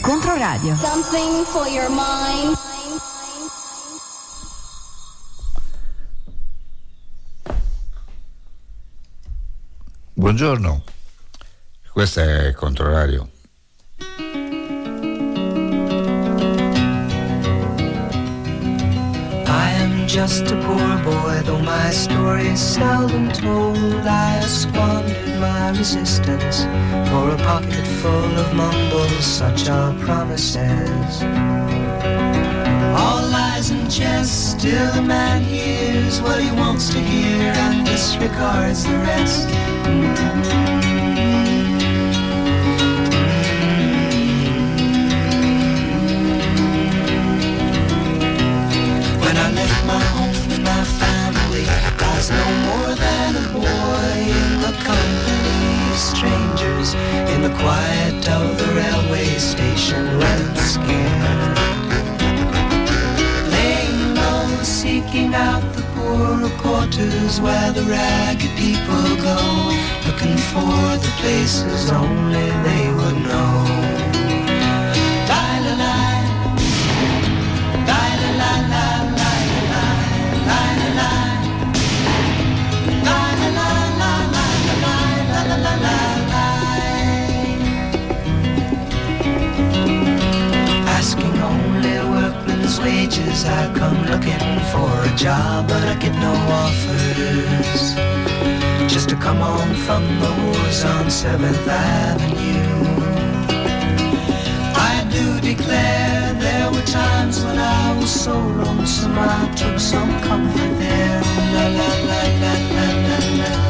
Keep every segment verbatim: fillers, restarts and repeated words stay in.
Controradio. Something for your mind. Buongiorno, questo è Controradio. Just a poor boy, though my story is seldom told. I squandered my resistance for a pocket full of mumbles, such are promises. All lies and jest, still a man hears what he wants to hear and disregards the rest. My home and my family, I was no more than a boy in the company of strangers, in the quiet of the railway station, when scared. Laying low, seeking out the poorer quarters where the ragged people go, looking for the places only they would know. Asking only workmen's wages, I come looking for a job, but I get no offers. Just to come on from the wars on seventh Avenue. I do declare there were times when I was so lonesome I took some comfort there. La la la la la la la.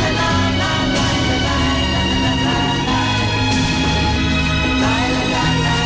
La la la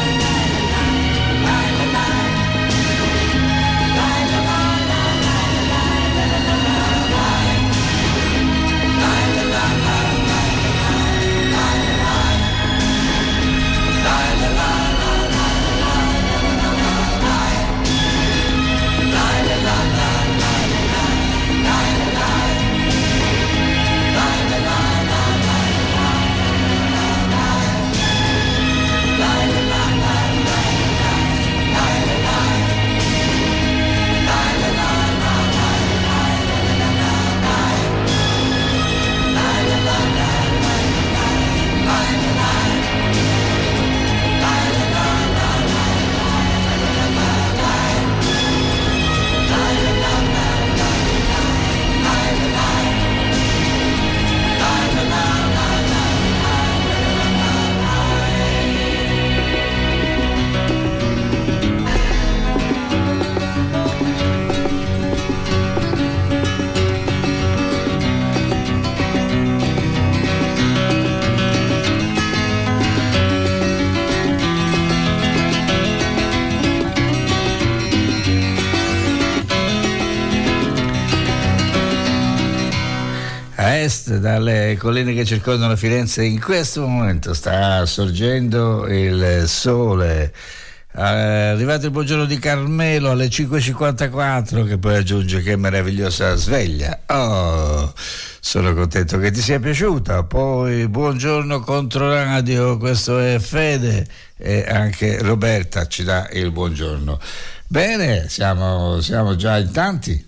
est, dalle colline che circondano Firenze. In questo momento sta sorgendo il sole. È arrivato il buongiorno di Carmelo alle cinque e cinquantaquattro, che poi aggiunge: che meravigliosa sveglia. Oh, sono contento che ti sia piaciuta. Poi buongiorno Controradio, questo è Fede, e anche Roberta ci dà il buongiorno. Bene, siamo, siamo già in tanti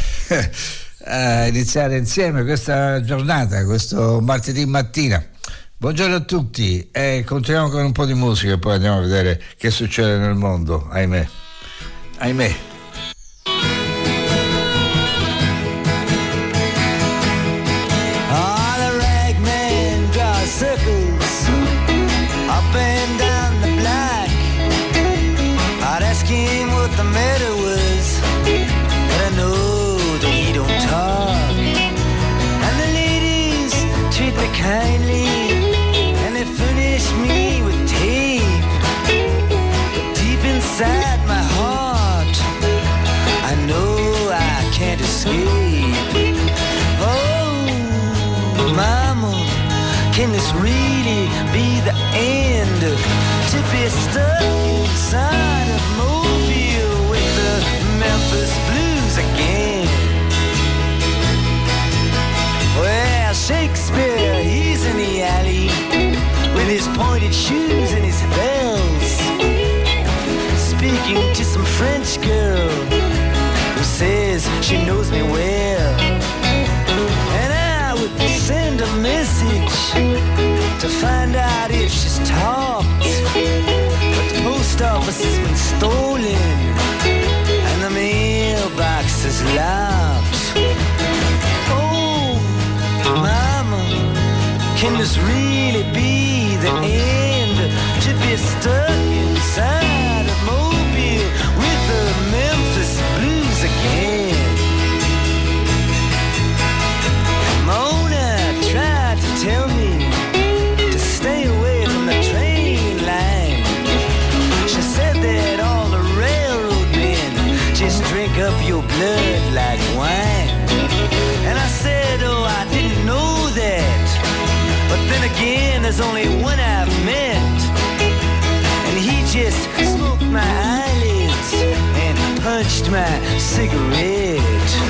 a iniziare insieme questa giornata, questo martedì mattina. Buongiorno a tutti e continuiamo con un po' di musica e poi andiamo a vedere che succede nel mondo, ahimè, ahimè. Oh, the ragman draws circles up and down the block. I'd ask him what the matter was, but I know that he don't talk. And the ladies treat me kindly, and they furnish me with tape. But deep inside my heart, I know I can't escape. Oh, mama, can this really be the end? To be stuck inside of Mobile with the Memphis Blues again. Well, Shakespeare, he's in the alley with his pointed shoes and his bells, speaking to some French girl who says she knows me well. And I would send a message to find out if she's talked, but the post office has been stolen and the mailbox is locked. Oh, mama, can this really be the end? To be stuck inside of Mobile with the Memphis Blues again. Mona tried to tell me to stay away from the train line. She said that all the railroad men just drink up your blood like wine. And I said, oh, I didn't know that. But then again, there's only one I've met, and he just smoked my eyelids and punched my cigarette.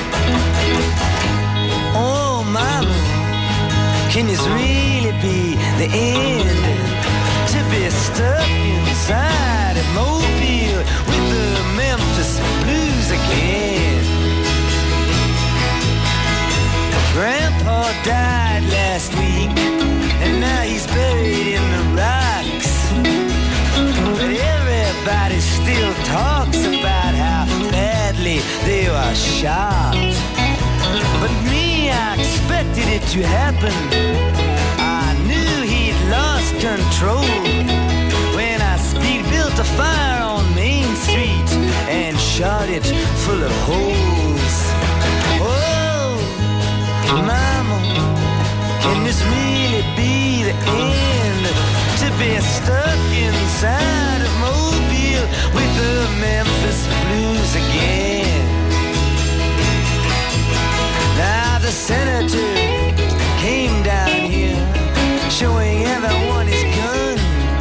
Oh, mama, can this really be the end? To be stuck inside of Mobile with the Memphis Blues again. Grandpa died last week, and now he's buried in the rocks. But everybody still talks about how badly they were shot. But me, I expected it to happen. I knew he'd lost control when I speed built a fire on Main Street and shot it full of holes. Oh, mama, can this really be the end? To be stuck inside of Mobile with the Memphis Blues again. Now the senator came down here, showing everyone his gun,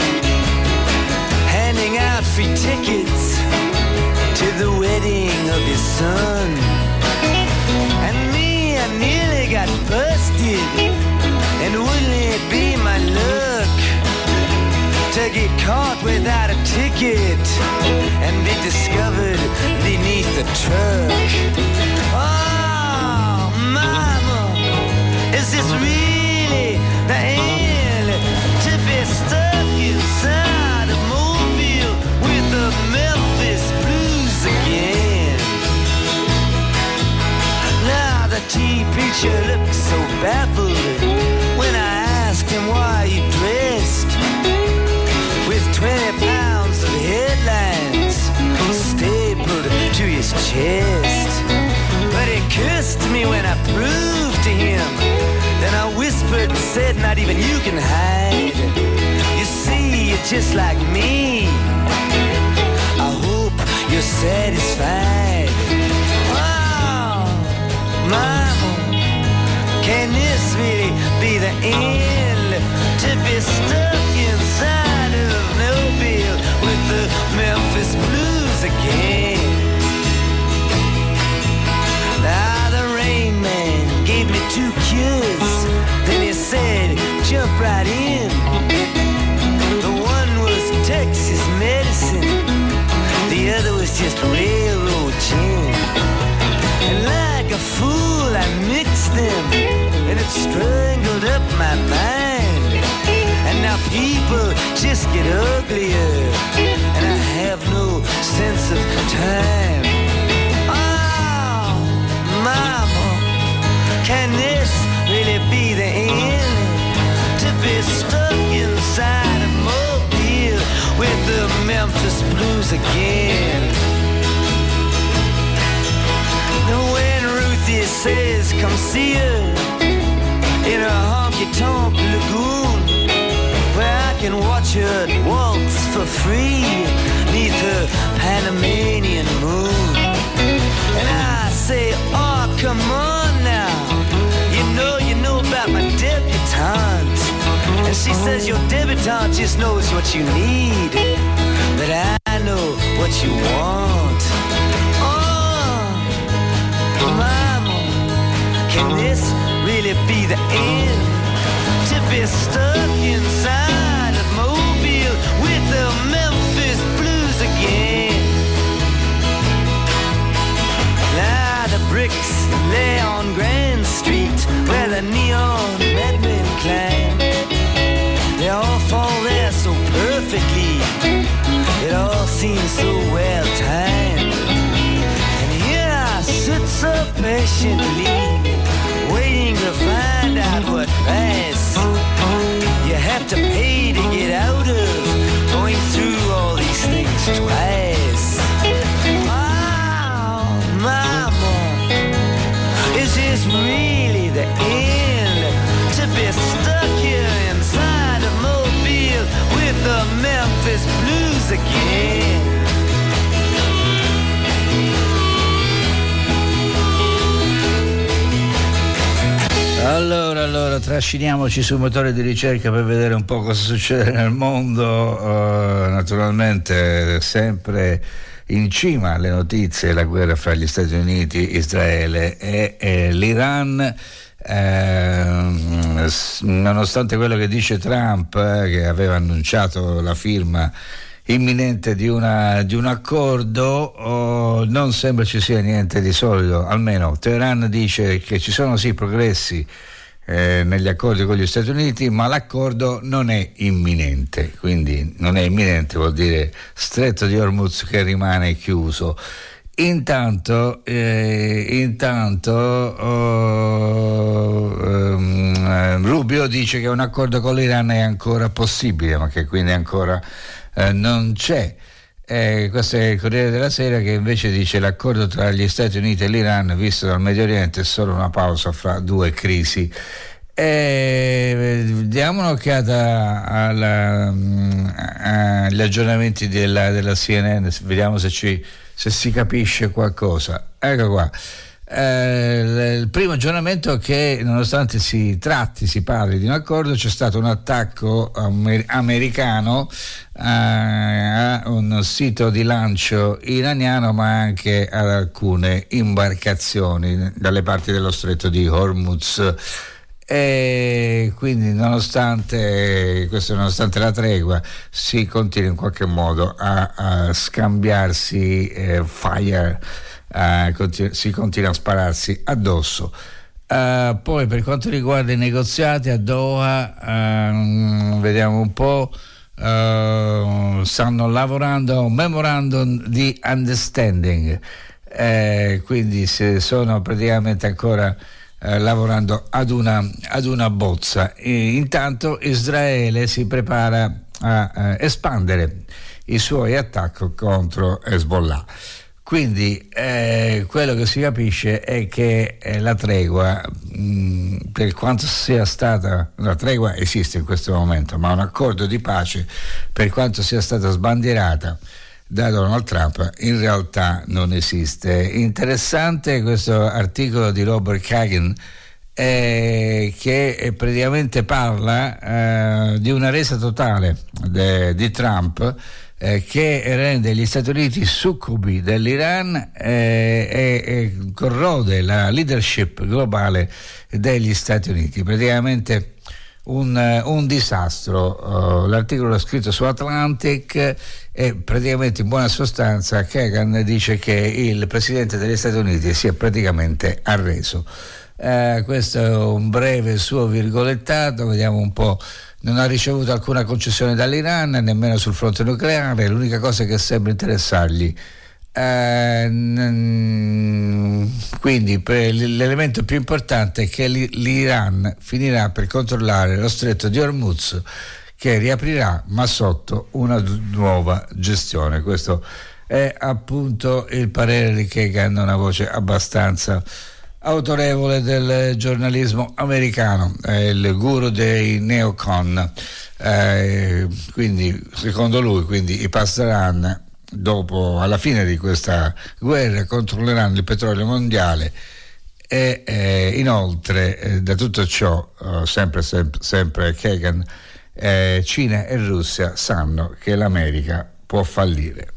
handing out free tickets to the wedding of his son. And me, I nearly got busted, and wouldn't it be my luck to get caught without a ticket and be discovered beneath the truck? Oh, mama, is this really the end? To be stuck inside of Mobile with the Memphis Blues again. Now the tea preacher looked so baffled when I asked him why he dressed with twenty pounds of headlines stapled to his chest. But he cursed me when I proved to him. Then I whispered and said, not even you can hide. You see, you're just like me. I hope you're satisfied. Oh, mama, can this just railroad gin. And like a fool I mixed them, and it strangled up my mind. And now people just get uglier, and I have no sense of time. Oh, mama, can this really be the end? To be stuck inside a mobile with the Memphis Blues again. When Ruthie says come see her in a honky-tonk lagoon, where I can watch her waltz for free neath her Panamanian moon. And I say, oh, come on now, you know, you know about my debutante. And she says, your debutante just knows what you need, but I know what you want. Oh, mama, can this really be the end? To be stuck inside of Mobile with the Memphis Blues again. Now the bricks lay on Grand Street where the neon madmen climb. They all fall there so perfectly, it all seems so well timed. And here I sit so patiently, waiting to find out what price you have to pay to get out of going through all these things twice. Oh, mama, is this really the end? To be stuck here inside of Mobile with the Memphis Blues again. Allora, allora, trasciniamoci sul motore di ricerca per vedere un po' cosa succede nel mondo. Uh, naturalmente sempre in cima alle notizie la guerra fra gli Stati Uniti, Israele e, e l'Iran. Eh, nonostante quello che dice Trump, eh, che aveva annunciato la firma imminente di, una, di un accordo, oh, non sembra ci sia niente di solido. Almeno Teheran dice che ci sono sì progressi eh, negli accordi con gli Stati Uniti, ma l'accordo non è imminente. Quindi non è imminente vuol dire stretto di Hormuz che rimane chiuso. Intanto, eh, intanto oh, um, Rubio dice che un accordo con l'Iran è ancora possibile, ma che quindi ancora eh, non c'è. Eh, questo è il Corriere della Sera, che invece dice l'accordo tra gli Stati Uniti e l'Iran visto dal Medio Oriente è solo una pausa fra due crisi. Eh, diamo un'occhiata alla, agli aggiornamenti della, della C N N, vediamo se ci se si capisce qualcosa. Ecco qua. Eh, il primo aggiornamento è che nonostante si tratti, si parli di un accordo, c'è stato un attacco amer- americano a, a un sito di lancio iraniano, ma anche ad alcune imbarcazioni dalle parti dello stretto di Hormuz. E quindi nonostante questo, nonostante la tregua, si continua in qualche modo a, a scambiarsi eh, fire, uh, continu- si continua a spararsi addosso. Uh, poi per quanto riguarda i negoziati a Doha, uh, vediamo un po', uh, stanno lavorando a un memorandum di understanding, eh, quindi se sono praticamente ancora Eh, lavorando ad una, ad una bozza. E intanto Israele si prepara a eh, espandere i suoi attacchi contro Hezbollah. Quindi eh, quello che si capisce è che eh, la tregua, mh, per quanto sia stata, la tregua esiste in questo momento, ma un accordo di pace, per quanto sia stata sbandierata da Donald Trump, in realtà non esiste. Interessante questo articolo di Robert Kagan eh, che praticamente parla eh, di una resa totale de, di Trump eh, che rende gli Stati Uniti succubi dell'Iran eh, e, e corrode la leadership globale degli Stati Uniti. Praticamente un, un disastro. Uh, l'articolo è scritto su Atlantic e praticamente in buona sostanza Kagan dice che il presidente degli Stati Uniti si è praticamente arreso. Uh, questo è un breve suo virgolettato, vediamo un po'. Non ha ricevuto alcuna concessione dall'Iran, nemmeno sul fronte nucleare, l'unica cosa che sembra interessargli. Uh, n- quindi per l'elemento più importante è che l'Iran finirà per controllare lo stretto di Hormuz, che riaprirà ma sotto una d- nuova gestione. Questo è appunto il parere di Kagan, una voce abbastanza autorevole del giornalismo americano, è il guru dei neocon. Eh, quindi secondo lui quindi i Pasdaran, dopo, alla fine di questa guerra, controlleranno il petrolio mondiale e eh, inoltre eh, da tutto ciò eh, sempre, sempre, sempre Kagan, eh, Cina e Russia sanno che l'America può fallire.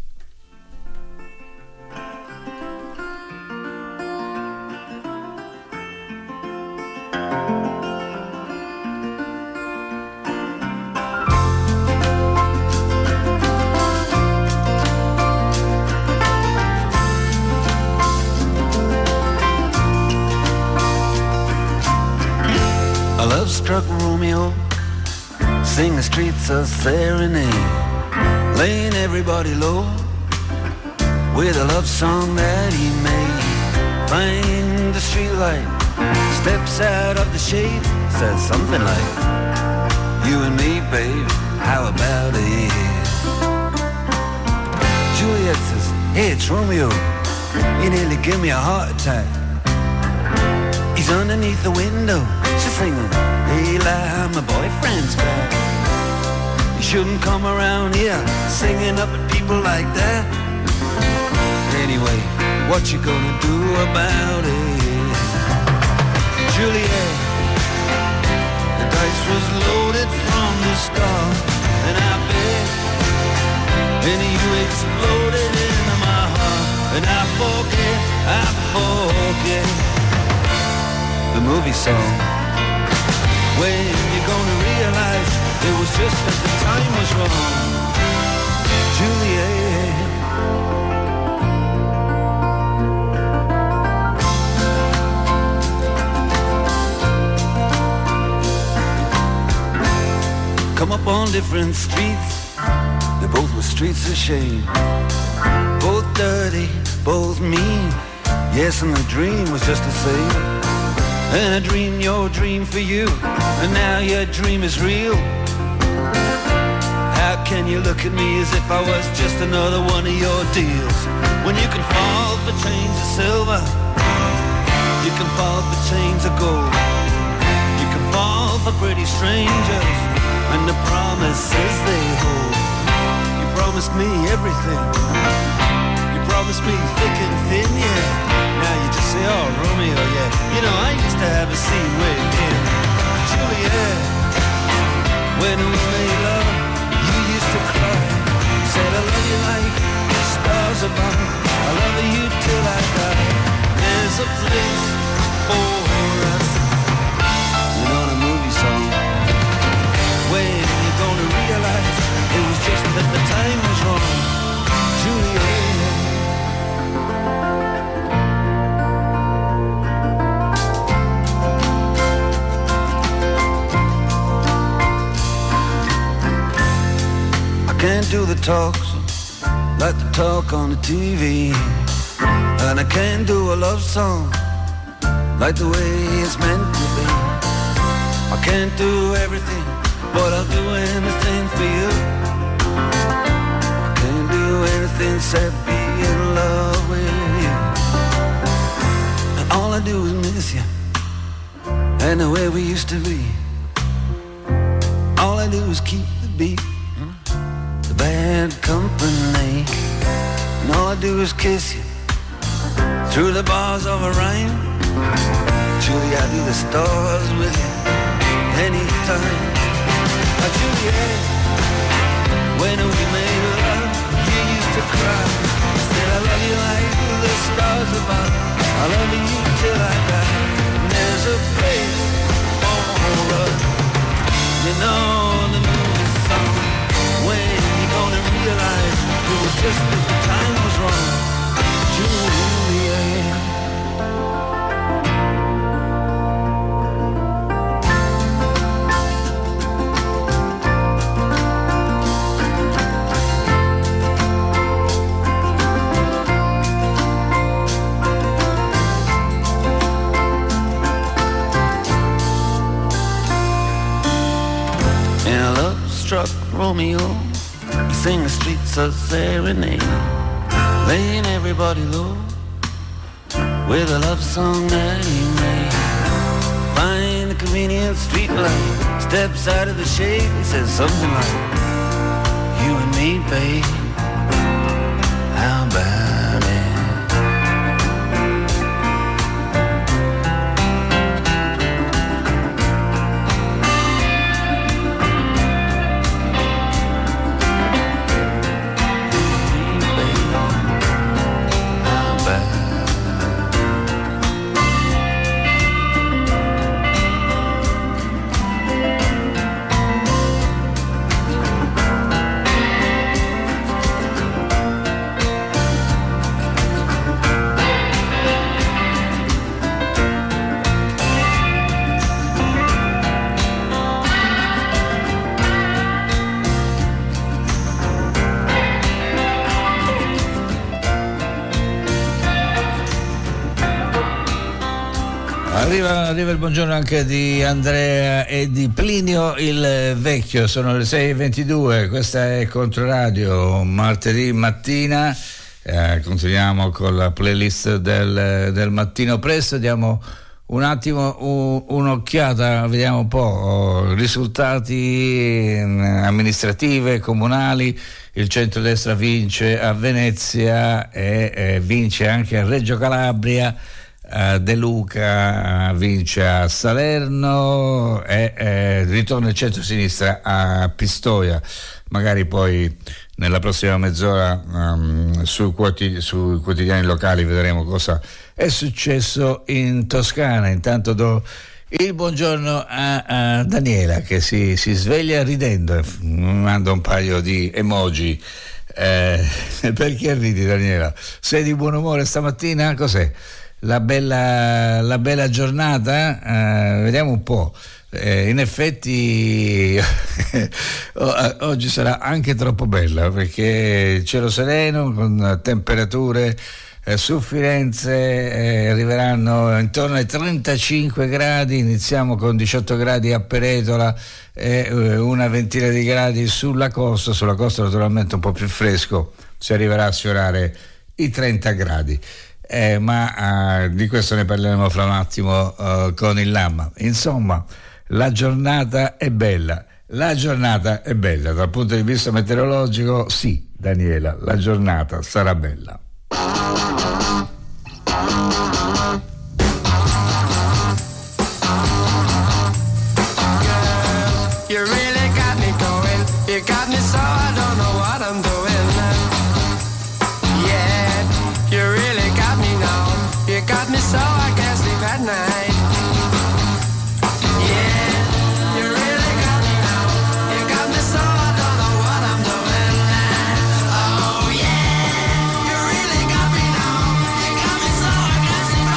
Struck Romeo, sing the streets a serenade, laying everybody low with a love song that he made. Find the streetlight, steps out of the shade, says something like, you and me, babe, how about it? Juliet says, hey, it's Romeo, you nearly give me a heart attack. He's underneath the window, she's singing, hey, lie, my boyfriend's back. You shouldn't come around here singing up at people like that. Anyway, what you gonna do about it? Juliet, the dice was loaded from the start, and I bet, and you exploded into my heart, and I forget, I forget the movie song. When you're gonna realize it was just that the time was wrong, Juliet. Come up on different streets, they both were streets of shame, both dirty, both mean. Yes, and the dream was just the same. And I dreamed your dream for you, and now your dream is real. How can you look at me as if I was just another one of your deals? When you can fall for chains of silver, you can fall for chains of gold, you can fall for pretty strangers and the promises they hold. You promised me everything, you promised me thick and thin, yeah. Now you just say, oh, Romeo, yeah. You know, I used to have a scene with him, Juliet. When we made love, you used to cry. You said, I love you like the stars above. I love you till I die. There's a place for us. You know the movie song. When you're gonna realize it was just that the time was wrong, Juliet. Can't do the talks like the talk on the T V, and I can't do a love song like the way it's meant to be. I can't do everything, but I'll do anything for you. I can't do anything except be in love with you. And all I do is miss you, and the way we used to be. All I do is keep the beat, bad company, and all I do is kiss you through the bars of a rhyme. Julie, I do the stars with you anytime. Now, Juliet, when we made love, you used to cry. Said I love you like the stars above. I love you till I die. And there's a place for us. on the movie song. When you gonna realize it was just that the time was wrong, Juliet. Struck Romeo, he sing the streets a serenade, laying everybody low with a love song that he made. Find the convenient street light, steps out of the shade, he says something like, you and me, babe, how about it? Arriva, arriva il buongiorno anche di Andrea e di Plinio il Vecchio, sono le sei e ventidue, questa è Controradio, martedì mattina, eh, continuiamo con la playlist del, del mattino presto, diamo un attimo un, un'occhiata, vediamo un po' risultati amministrative, comunali. Il centrodestra vince a Venezia e, e vince anche a Reggio Calabria. Uh, De Luca uh, vince a Salerno e eh, ritorna il centro-sinistra a Pistoia. Magari poi nella prossima mezz'ora um, sui, quotidi- sui quotidiani locali vedremo cosa è successo in Toscana. Intanto do il buongiorno a, a Daniela che si, si sveglia ridendo, mi manda un paio di emoji. Eh, perché ridi, Daniela? Sei di buon umore stamattina? Cos'è? La bella, la bella giornata, eh, vediamo un po'. Eh, in effetti oggi sarà anche troppo bella perché cielo sereno con temperature eh, su Firenze eh, arriveranno intorno ai trentacinque gradi, iniziamo con diciotto gradi a Peretola e eh, una ventina di gradi sulla costa, sulla costa naturalmente un po' più fresco, si arriverà a sfiorare i trenta gradi. Eh, ma uh, di questo ne parleremo fra un attimo uh, con il Lamma. Insomma, la giornata è bella, la giornata è bella dal punto di vista meteorologico, sì, Daniela, la giornata sarà bella. You really got me going, you got me so I don't know what I'm doing. Yeah, you really got me now, you got me so I can't sleep at night. Yeah, you really got me now, you got me so I don't know what I'm doing. Oh yeah, you really got me now, you got me so I can't sleep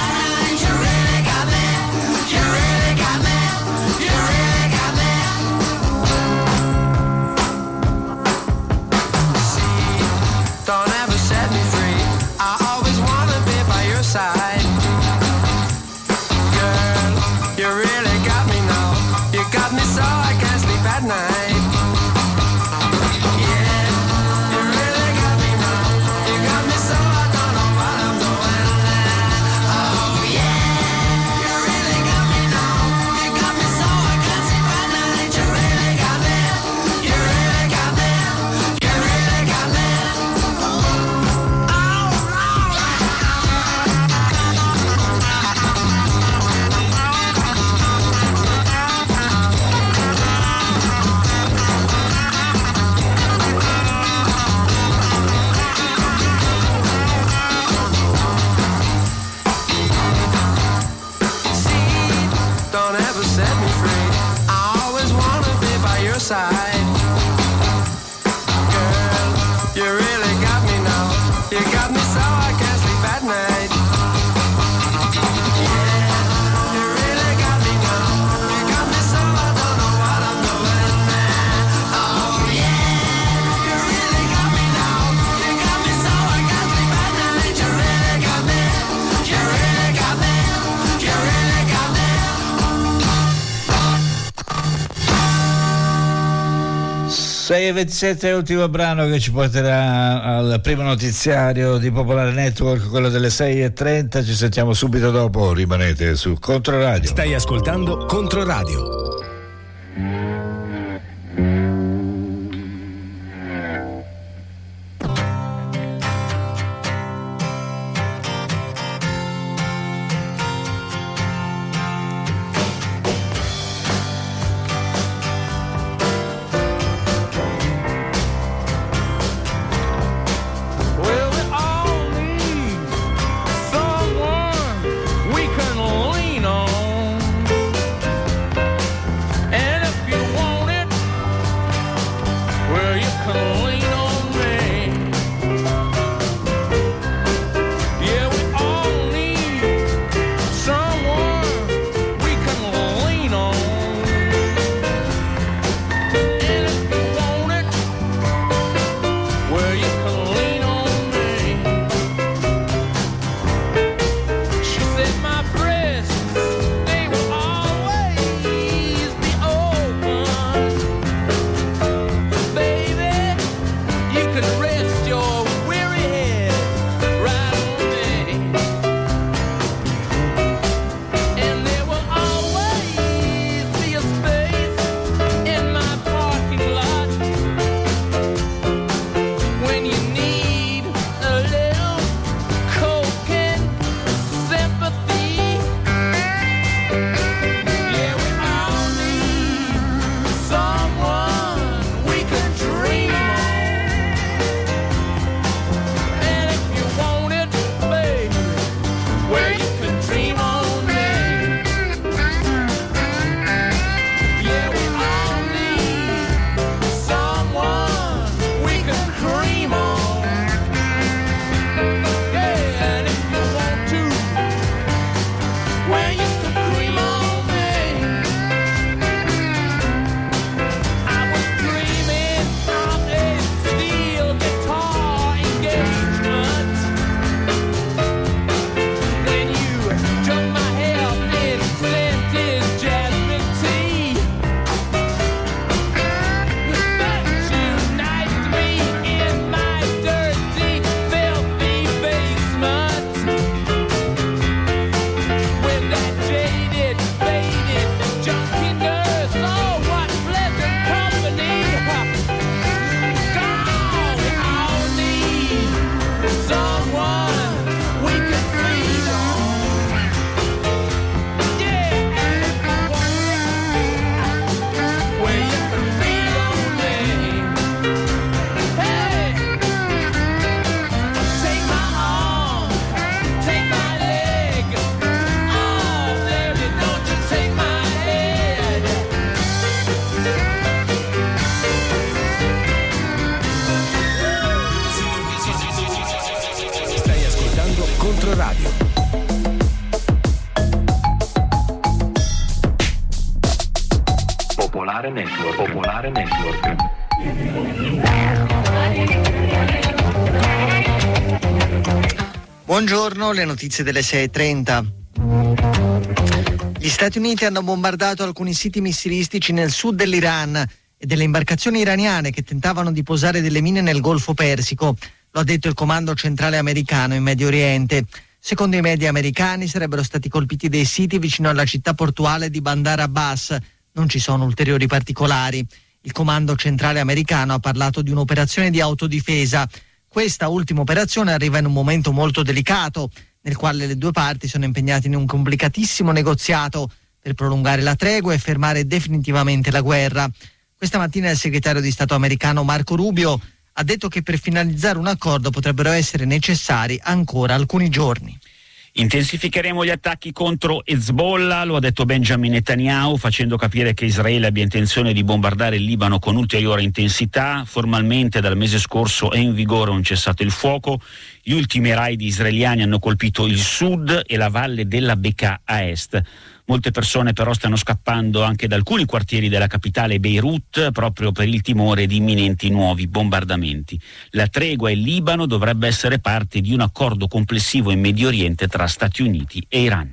sei e ventisette è l'ultimo brano che ci porterà al primo notiziario di Popolare Network, quello delle sei e trenta. Ci sentiamo subito dopo, rimanete su Controradio. Stai ascoltando Controradio. Controradio. Popolare Network. Popolare Network. Buongiorno, le notizie delle sei e trenta. Gli Stati Uniti hanno bombardato alcuni siti missilistici nel sud dell'Iran e delle imbarcazioni iraniane che tentavano di posare delle mine nel Golfo Persico. Lo ha detto il Comando Centrale Americano in Medio Oriente. Secondo i media americani sarebbero stati colpiti dei siti vicino alla città portuale di Bandar Abbas. Non ci sono ulteriori particolari. Il Comando Centrale Americano ha parlato di un'operazione di autodifesa. Questa ultima operazione arriva in un momento molto delicato, nel quale le due parti sono impegnate in un complicatissimo negoziato per prolungare la tregua e fermare definitivamente la guerra. Questa mattina il segretario di Stato americano Marco Rubio ha detto che per finalizzare un accordo potrebbero essere necessari ancora alcuni giorni. Intensificheremo gli attacchi contro Hezbollah, lo ha detto Benjamin Netanyahu, facendo capire che Israele abbia intenzione di bombardare il Libano con ulteriore intensità. Formalmente dal mese scorso è in vigore un cessate il fuoco. Gli ultimi raid israeliani hanno colpito il sud e la valle della Bekaa a est. Molte persone però stanno scappando anche da alcuni quartieri della capitale Beirut proprio per il timore di imminenti nuovi bombardamenti. La tregua in Libano dovrebbe essere parte di un accordo complessivo in Medio Oriente tra Stati Uniti e Iran.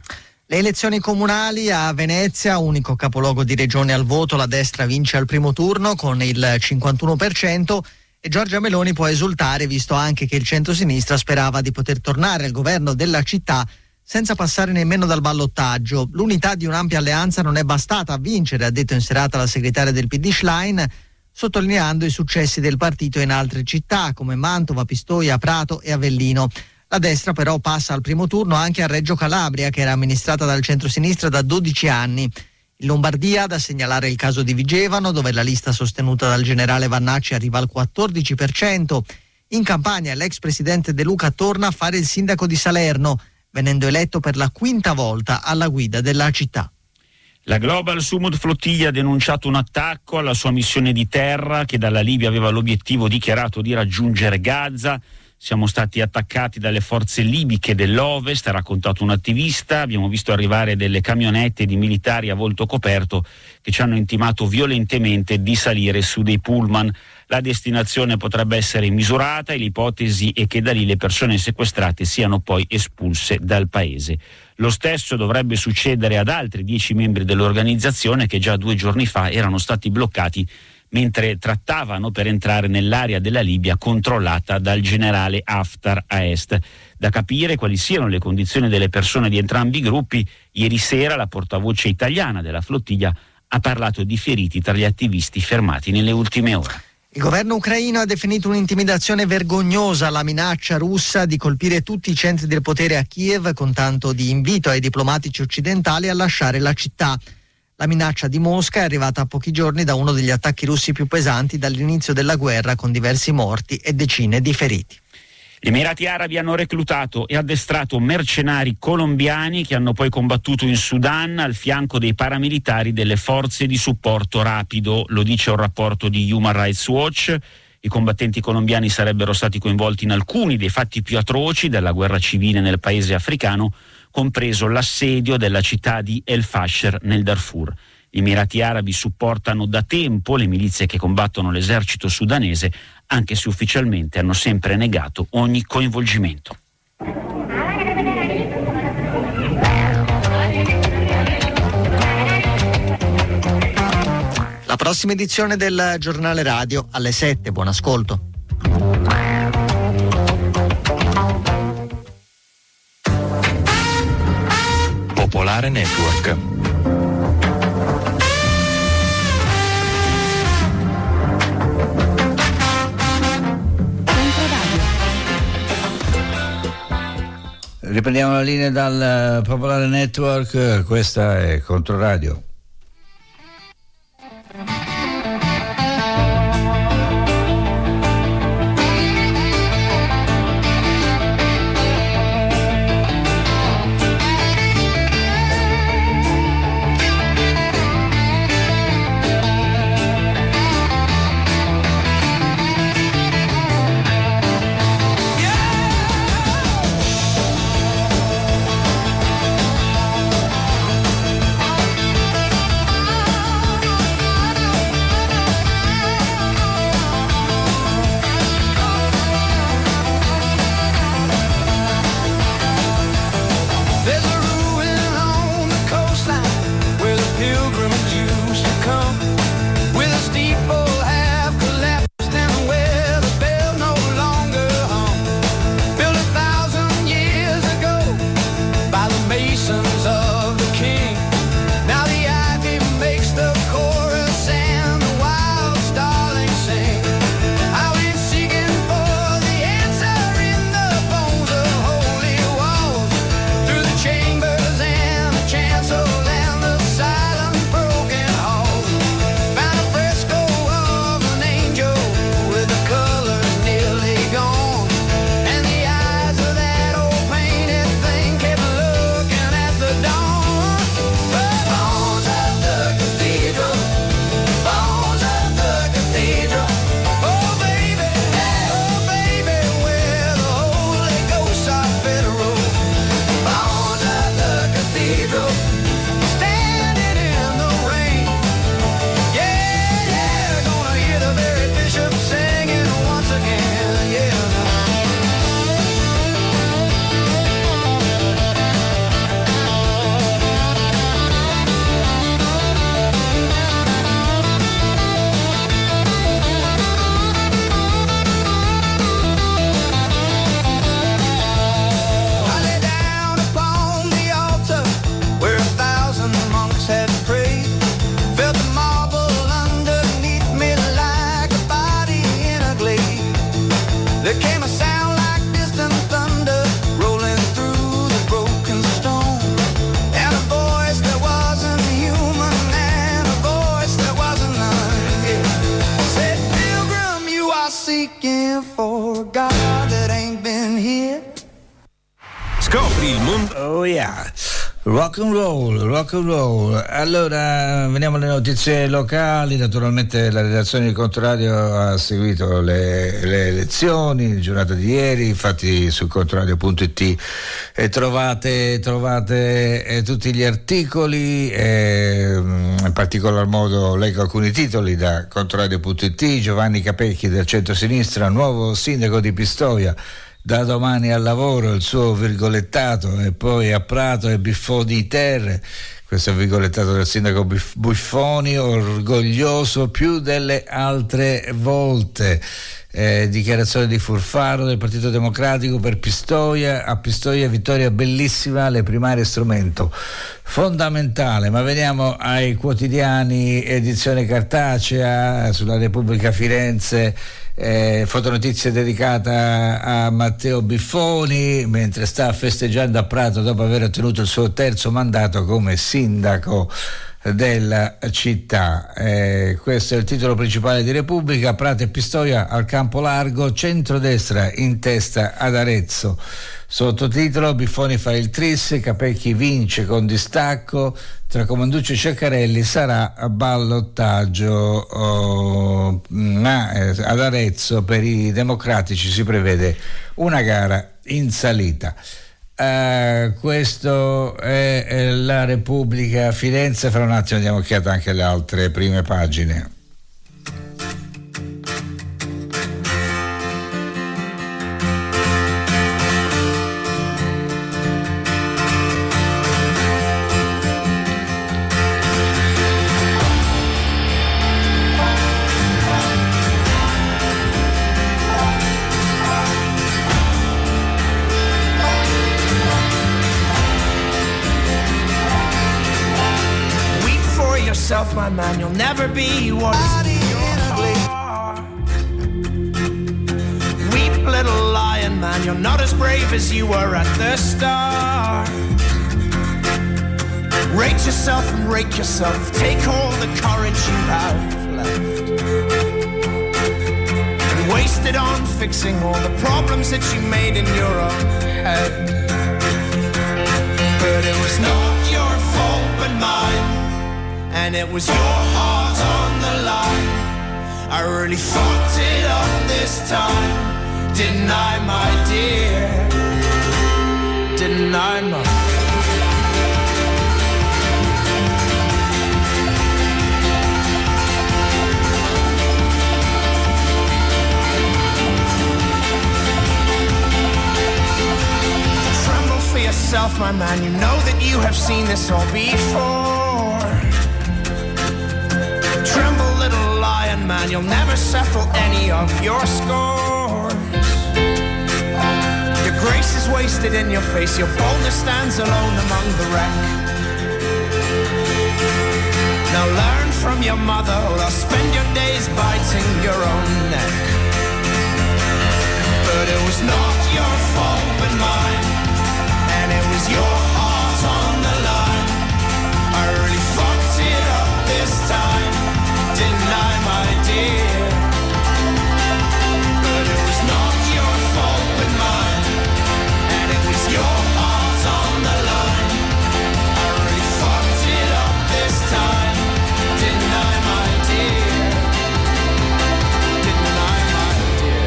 Le elezioni comunali a Venezia, unico capoluogo di regione al voto, la destra vince al primo turno con il cinquantuno per cento e Giorgia Meloni può esultare, visto anche che il centrosinistra sperava di poter tornare al governo della città senza passare nemmeno dal ballottaggio. L'unità di un'ampia alleanza non è bastata a vincere, ha detto in serata la segretaria del P D Schlein, sottolineando i successi del partito in altre città come Mantova, Pistoia, Prato e Avellino. La destra però passa al primo turno anche a Reggio Calabria, che era amministrata dal centrosinistra da dodici anni. In Lombardia, da segnalare il caso di Vigevano, dove la lista sostenuta dal generale Vannacci arriva al quattordici per cento. In Campania l'ex presidente De Luca torna a fare il sindaco di Salerno, venendo eletto per la quinta volta alla guida della città. La Global Sumud Flottiglia ha denunciato un attacco alla sua missione di terra che dalla Libia aveva l'obiettivo dichiarato di raggiungere Gaza. Siamo stati attaccati dalle forze libiche dell'Ovest, ha raccontato un attivista. Abbiamo visto arrivare delle camionette di militari a volto coperto che ci hanno intimato violentemente di salire su dei pullman. La destinazione potrebbe essere misurata e l'ipotesi è che da lì le persone sequestrate siano poi espulse dal paese. Lo stesso dovrebbe succedere ad altri dieci membri dell'organizzazione che già due giorni fa erano stati bloccati mentre trattavano per entrare nell'area della Libia controllata dal generale Haftar a est. Da capire quali siano le condizioni delle persone di entrambi i gruppi. Ieri sera la portavoce italiana della flottiglia ha parlato di feriti tra gli attivisti fermati nelle ultime ore. Il governo ucraino ha definito un'intimidazione vergognosa la minaccia russa di colpire tutti i centri del potere a Kiev, con tanto di invito ai diplomatici occidentali a lasciare la città. La minaccia di Mosca è arrivata a pochi giorni da uno degli attacchi russi più pesanti dall'inizio della guerra, con diversi morti e decine di feriti. Gli Emirati Arabi hanno reclutato e addestrato mercenari colombiani che hanno poi combattuto in Sudan al fianco dei paramilitari delle forze di supporto rapido, lo dice un rapporto di Human Rights Watch. I combattenti colombiani sarebbero stati coinvolti in alcuni dei fatti più atroci della guerra civile nel paese africano, compreso l'assedio della città di El Fasher nel Darfur. Gli Emirati Arabi supportano da tempo le milizie che combattono l'esercito sudanese, anche se ufficialmente hanno sempre negato ogni coinvolgimento. La prossima edizione del giornale radio alle sette. Buon ascolto. Popolare Network. Riprendiamo la linea dal Popolare Network, questa è Controradio. Yeah, rock and roll, rock and roll. Allora, veniamo alle notizie locali. Naturalmente la redazione di Controradio ha seguito le, le elezioni, giornata di ieri, infatti su controradio punto it eh, trovate, trovate eh, tutti gli articoli, eh, in particolar modo leggo alcuni titoli da controradio punto it. Giovanni Capecchi del centro-sinistra, nuovo sindaco di Pistoia. Da domani al lavoro, il suo virgolettato, e poi a Prato e Biffoni Terre. Questo è il virgolettato del sindaco Biffoni, orgoglioso più delle altre volte. Eh, dichiarazione di Furfaro del Partito Democratico per Pistoia. A Pistoia vittoria bellissima, le primarie strumento fondamentale. Ma veniamo ai quotidiani edizione cartacea. Sulla Repubblica Firenze, eh, fotonotizia dedicata a Matteo Biffoni mentre sta festeggiando a Prato dopo aver ottenuto il suo terzo mandato come sindaco della città. Eh, questo è il titolo principale di Repubblica. Prato e Pistoia al campo largo, centrodestra in testa ad Arezzo. Sottotitolo: Biffoni fa il tris, Capecchi vince con distacco, tra Comanducci e Ceccarelli sarà ballottaggio, oh, ma eh, ad Arezzo per i democratici si prevede una gara in salita. Uh, questo è, è la Repubblica Firenze. Fra un attimo diamo occhiata anche alle altre prime pagine. My man, you'll never be what is ugly. Weep, little lion man, you're not as brave as you were at the start. Rate yourself and rake yourself, take all the courage you have left and waste it on fixing all the problems that you made in your own head. But it was not your fault but mine, and it was your heart on the line. I really fucked it up this time, didn't I, my dear? Didn't I, my Tremble for yourself, my man, you know that you have seen this all before. Tremble, little lion man, you'll never settle any of your scores. Your grace is wasted in your face, your boldness stands alone among the wreck. Now learn from your mother, or I'll spend your days biting your own neck. But it was not your fault but mine, and it was your heart on the line. I really fucked it up this time, didn't I, my dear? But it was not your fault but mine, and it was your heart on the line. I really fucked it up this time, didn't I, my dear? Didn't I, my dear?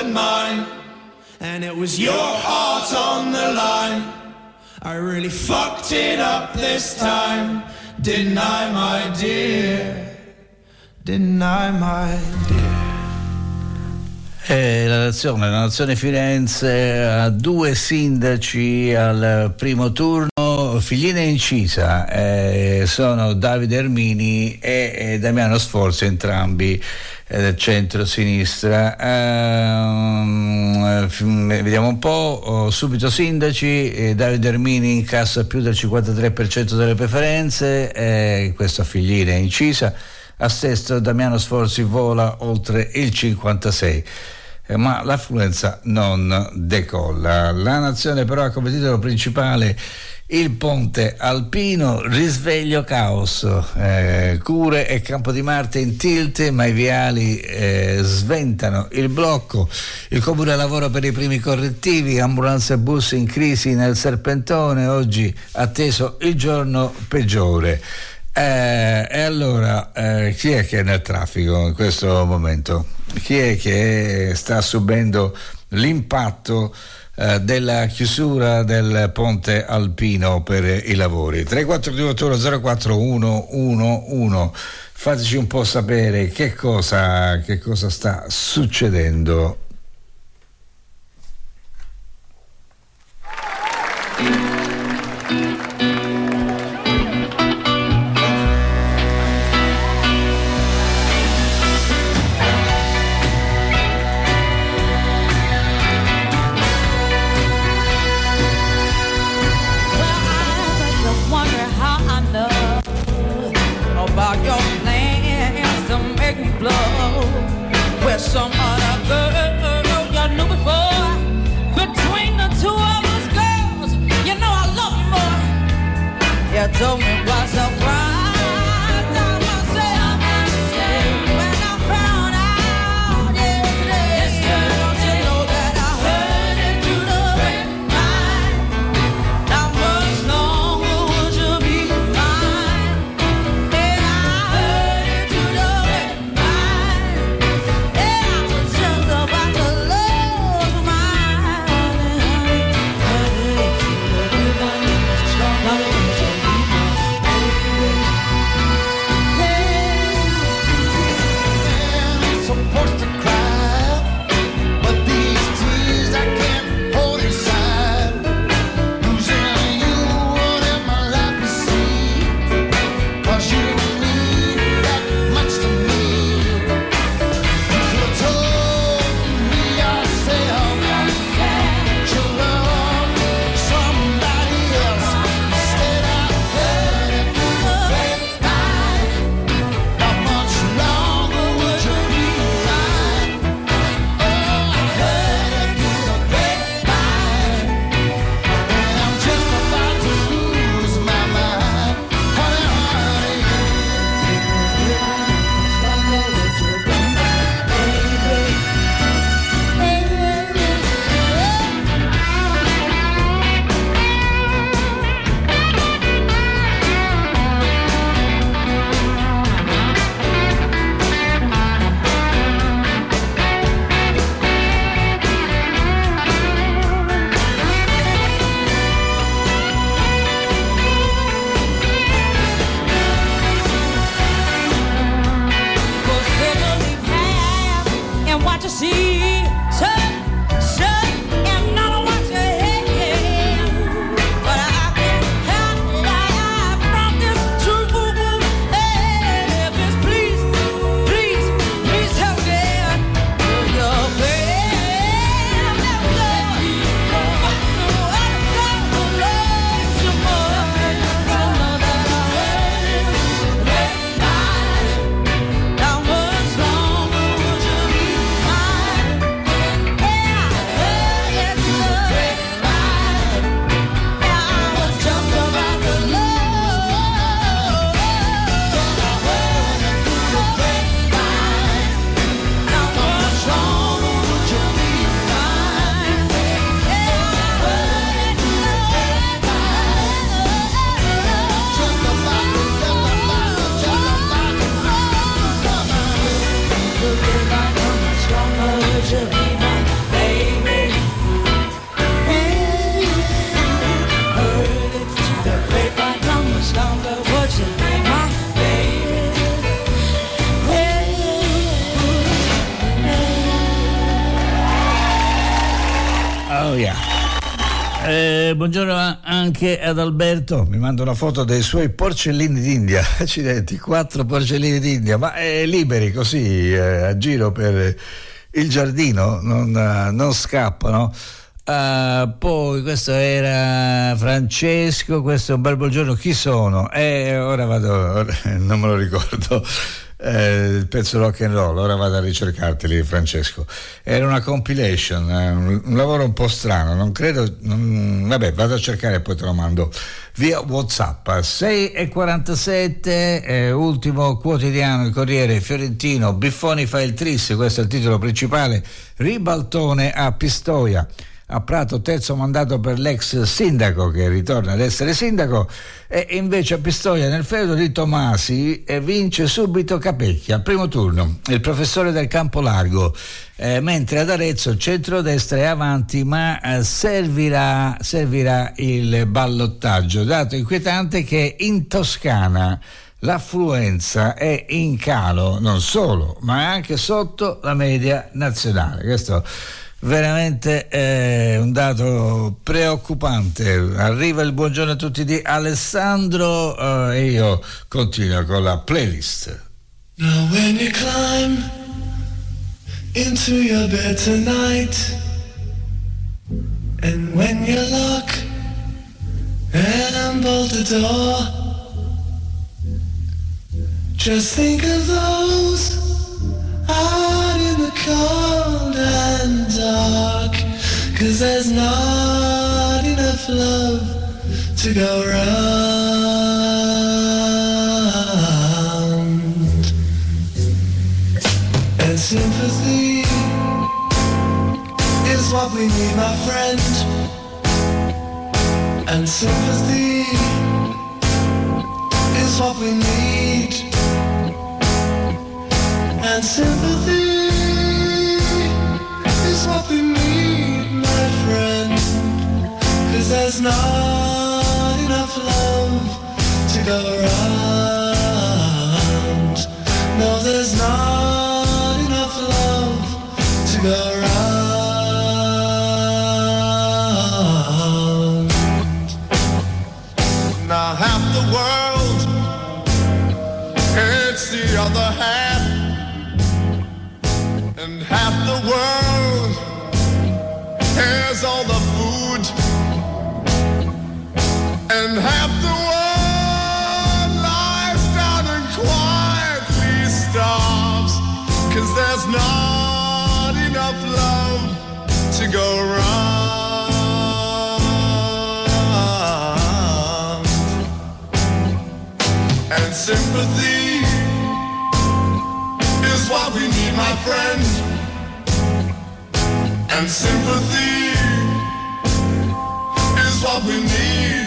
open mind, and it was your heart on the line. I really fucked it up this time, didn't I, my dear? Didn't I, my dear? E la nazione, la nazione Firenze ha due sindaci al primo turno. Figline Incisa eh, sono Davide Ermini e, e Damiano Sforza, entrambi eh, del centro-sinistra. Eh, vediamo un po', oh, subito sindaci. eh, Davide Ermini incassa più del cinquantatré per cento delle preferenze, eh, questo a Figline Incisa. A Sesto Damiano Sforzi vola oltre il cinquantasei per cento. Eh, ma l'affluenza non decolla. La nazione però ha come titolo principale il ponte alpino, risveglio caos, eh, Cure e Campo di Marte in tilt, ma i viali eh, sventano il blocco. Il comune lavora per i primi correttivi, ambulanze e bus in crisi nel Serpentone, oggi atteso il giorno peggiore. Eh, e allora eh, chi è che è nel traffico in questo momento? Chi è che sta subendo l'impatto eh, della chiusura del ponte alpino per i lavori? tre quattro due otto zero quattro uno uno uno. Fateci un po' sapere che cosa, che cosa sta succedendo. Some other girl you knew before. Between the two of us girls, you know I love you more. You told me by surprise, I must say, I must say, when I found out yesterday, yesterday, don't you know that I heard it through the grapevine? How much longer would you be mine? Yeah, I heard it through the to be my Eh, buongiorno anche ad Alberto, mi manda una foto dei suoi porcellini d'India, accidenti, quattro porcellini d'India, ma eh, liberi così eh, a giro per il giardino, non, non scappano. Uh, poi questo era Francesco, questo è un bel buongiorno, chi sono? Eh, ora vado, ora, non me lo ricordo. Eh, il pezzo rock and roll, ora vado a ricercarteli, Francesco. Era una compilation, eh, un, un lavoro un po' strano, non credo, non, vabbè, vado a cercare e poi te lo mando via WhatsApp. Sei e quarantasette, eh, ultimo quotidiano, il Corriere Fiorentino, Biffoni fa il tris, questo è il titolo principale, ribaltone a Pistoia. A Prato terzo mandato per l'ex sindaco che ritorna ad essere sindaco, e invece a Pistoia nel feudo di Tomasi e vince subito Capecchia al primo turno, il professore del Campo Largo, eh, mentre ad Arezzo il centrodestra è avanti, ma eh, servirà, servirà il ballottaggio, dato inquietante che in Toscana l'affluenza è in calo, non solo, ma anche sotto la media nazionale. Questo veramente eh, un dato preoccupante. Arriva il buongiorno a tutti di Alessandro eh, e io continuo con la playlist. Now when you climb into your bed tonight, and when you lock and bolt the door, just think of those out in the cold and dark, 'cause there's not enough love to go round. And sympathy is what we need, my friend. And sympathy is what we need. And sympathy is what we need, my friend. 'Cause there's not enough love to go around. No, there's not enough love to go around. Now half the world hates the other half, and half the world has all the food, and half the world lies down and quietly starves, 'cause there's not enough love to go round. And sympathy is what we need, my friend. And sympathy is what we need.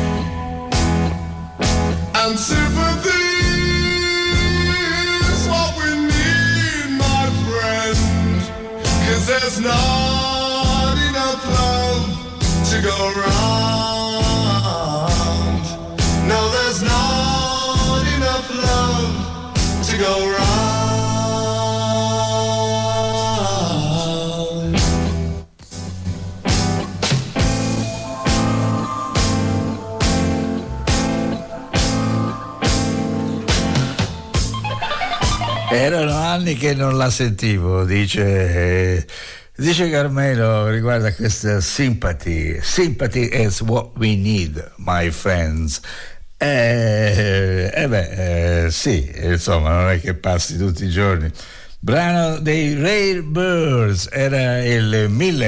And sympathy is what we need, my friend. 'Cause there's not enough love to go round. No, there's not enough love to go round. Erano anni che non la sentivo, dice, eh, dice Carmelo riguardo a questa sympathy. Sympathy is what we need, my friends. E eh, eh beh, eh, sì, insomma, non è che passi tutti i giorni. Brano dei Rare Birds, era il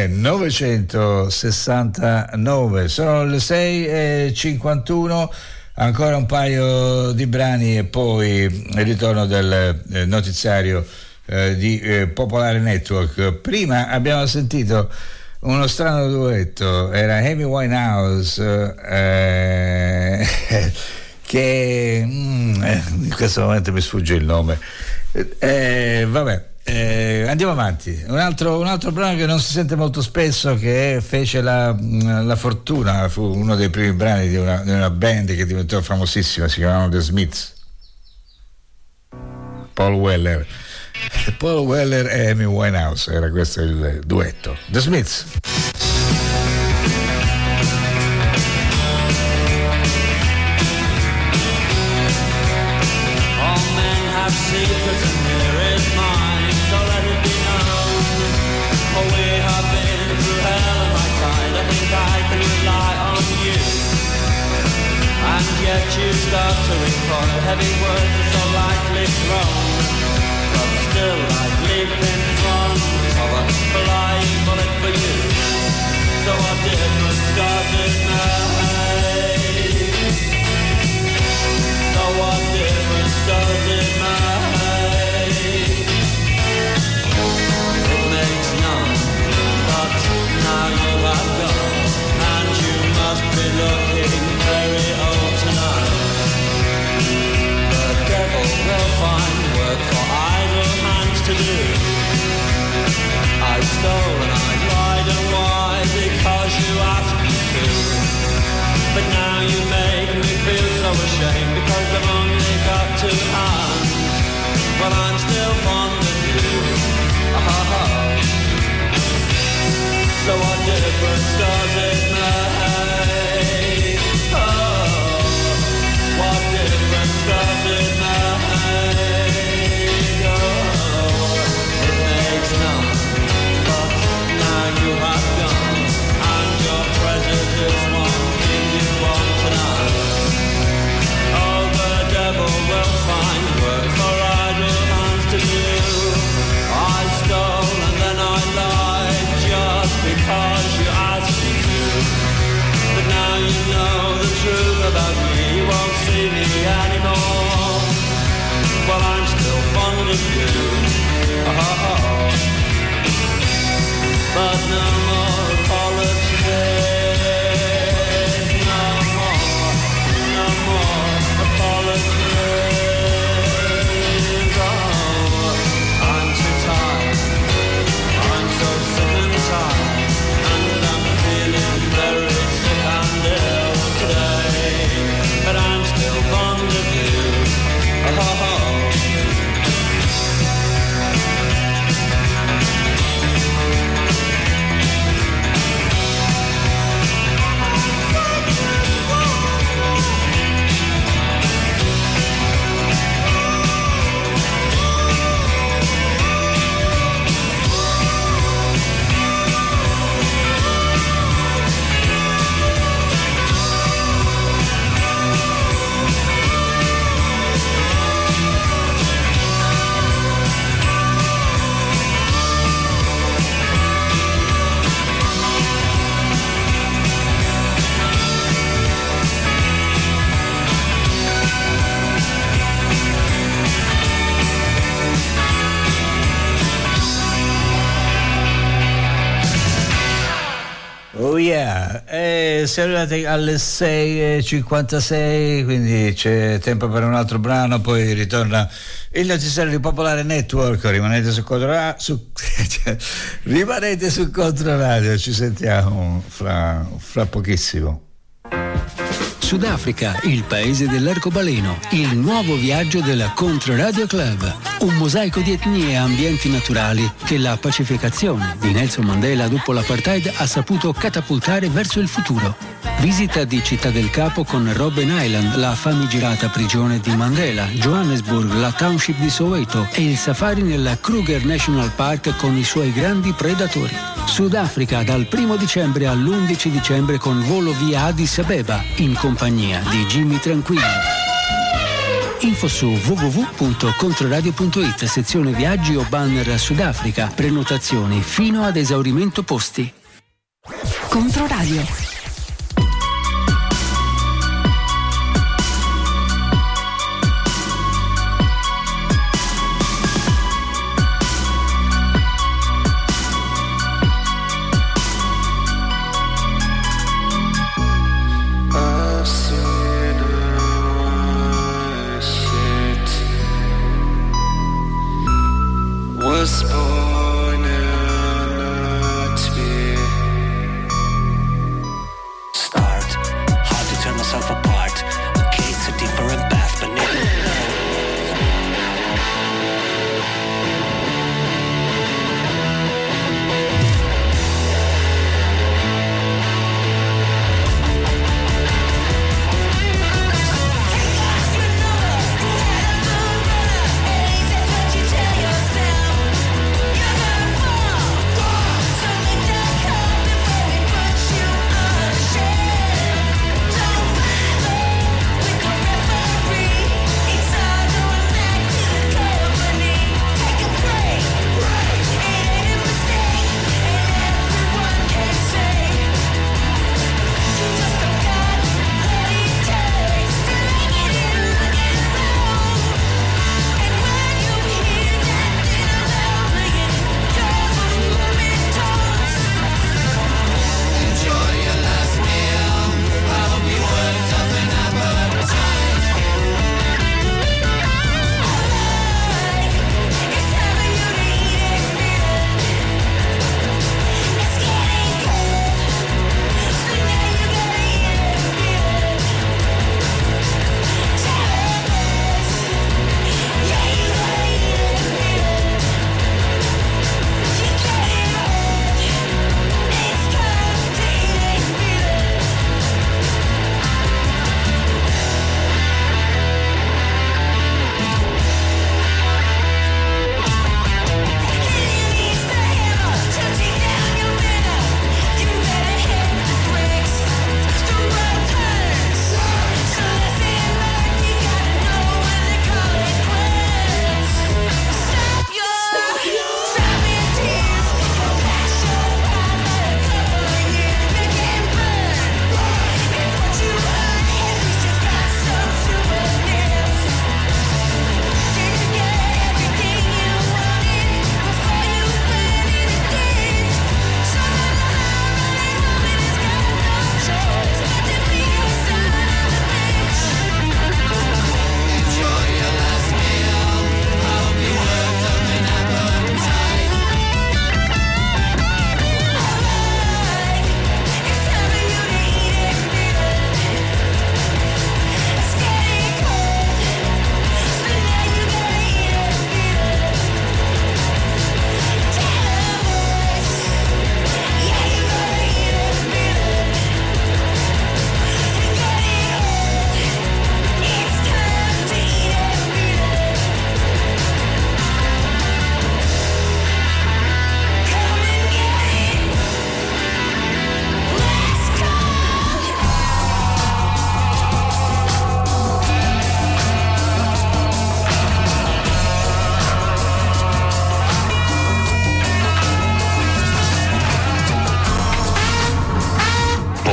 millenovecentosessantanove, sono le sei e cinquantuno. Ancora un paio di brani e poi il ritorno del eh, notiziario eh, di eh, Popolare Network. Prima abbiamo sentito uno strano duetto, era Amy Winehouse eh, che mm, eh, in questo momento mi sfugge il nome. Eh, vabbè, eh, andiamo avanti. Un altro, un altro brano che non si sente molto spesso, che fece la, la fortuna, fu uno dei primi brani di una, di una band che diventò famosissima, si chiamavano The Smiths. Paul Weller. Paul Weller e Amy Winehouse, era questo il duetto. The Smiths. to do. I stole and I lied, and why? Because you asked me to. But now you make me feel so ashamed, because I've only got two hands, but I'm still fond of you. Oh. So what difference does it make? Oh, what difference does it make? Oh, it makes none, but now you have gone, and your prejudice won't keep you on tonight. Oh, the devil will find work for idle hands to do. I stole and then I lied, just because you asked me to. But now you know the truth about me, you won't see me anymore. Well, I'm still fond of you. Oh, but no more apologies. No more, no more apologies. Oh, I'm too tired. I'm so sick and tired, and I'm feeling very sick and ill today. But I'm still fond of you. Oh. Oh yeah, eh, siamo arrivati alle sei e cinquantasei, quindi c'è tempo per un altro brano, poi ritorna il notiziario di Popolare Network. Rimanete su Controradio, su, rimanete su Controradio, ci sentiamo fra, fra pochissimo. Sudafrica, il paese dell'arcobaleno, il nuovo viaggio della Controradio Club. Un mosaico di etnie e ambienti naturali che la pacificazione di Nelson Mandela dopo l'apartheid ha saputo catapultare verso il futuro. Visita di Città del Capo con Robben Island, la famigerata prigione di Mandela, Johannesburg, la township di Soweto e il safari nella Kruger National Park con i suoi grandi predatori. Sudafrica dal primo dicembre all'undici dicembre con volo via Addis Abeba in compagnia di Jimmy Tranquillo. Info su w w w punto controradio punto it, sezione viaggi o banner Sudafrica, prenotazioni fino ad esaurimento posti. Controradio. Was born in a tree. Start, hard to turn myself apart. Okay, it's a different path, but never. Yourself,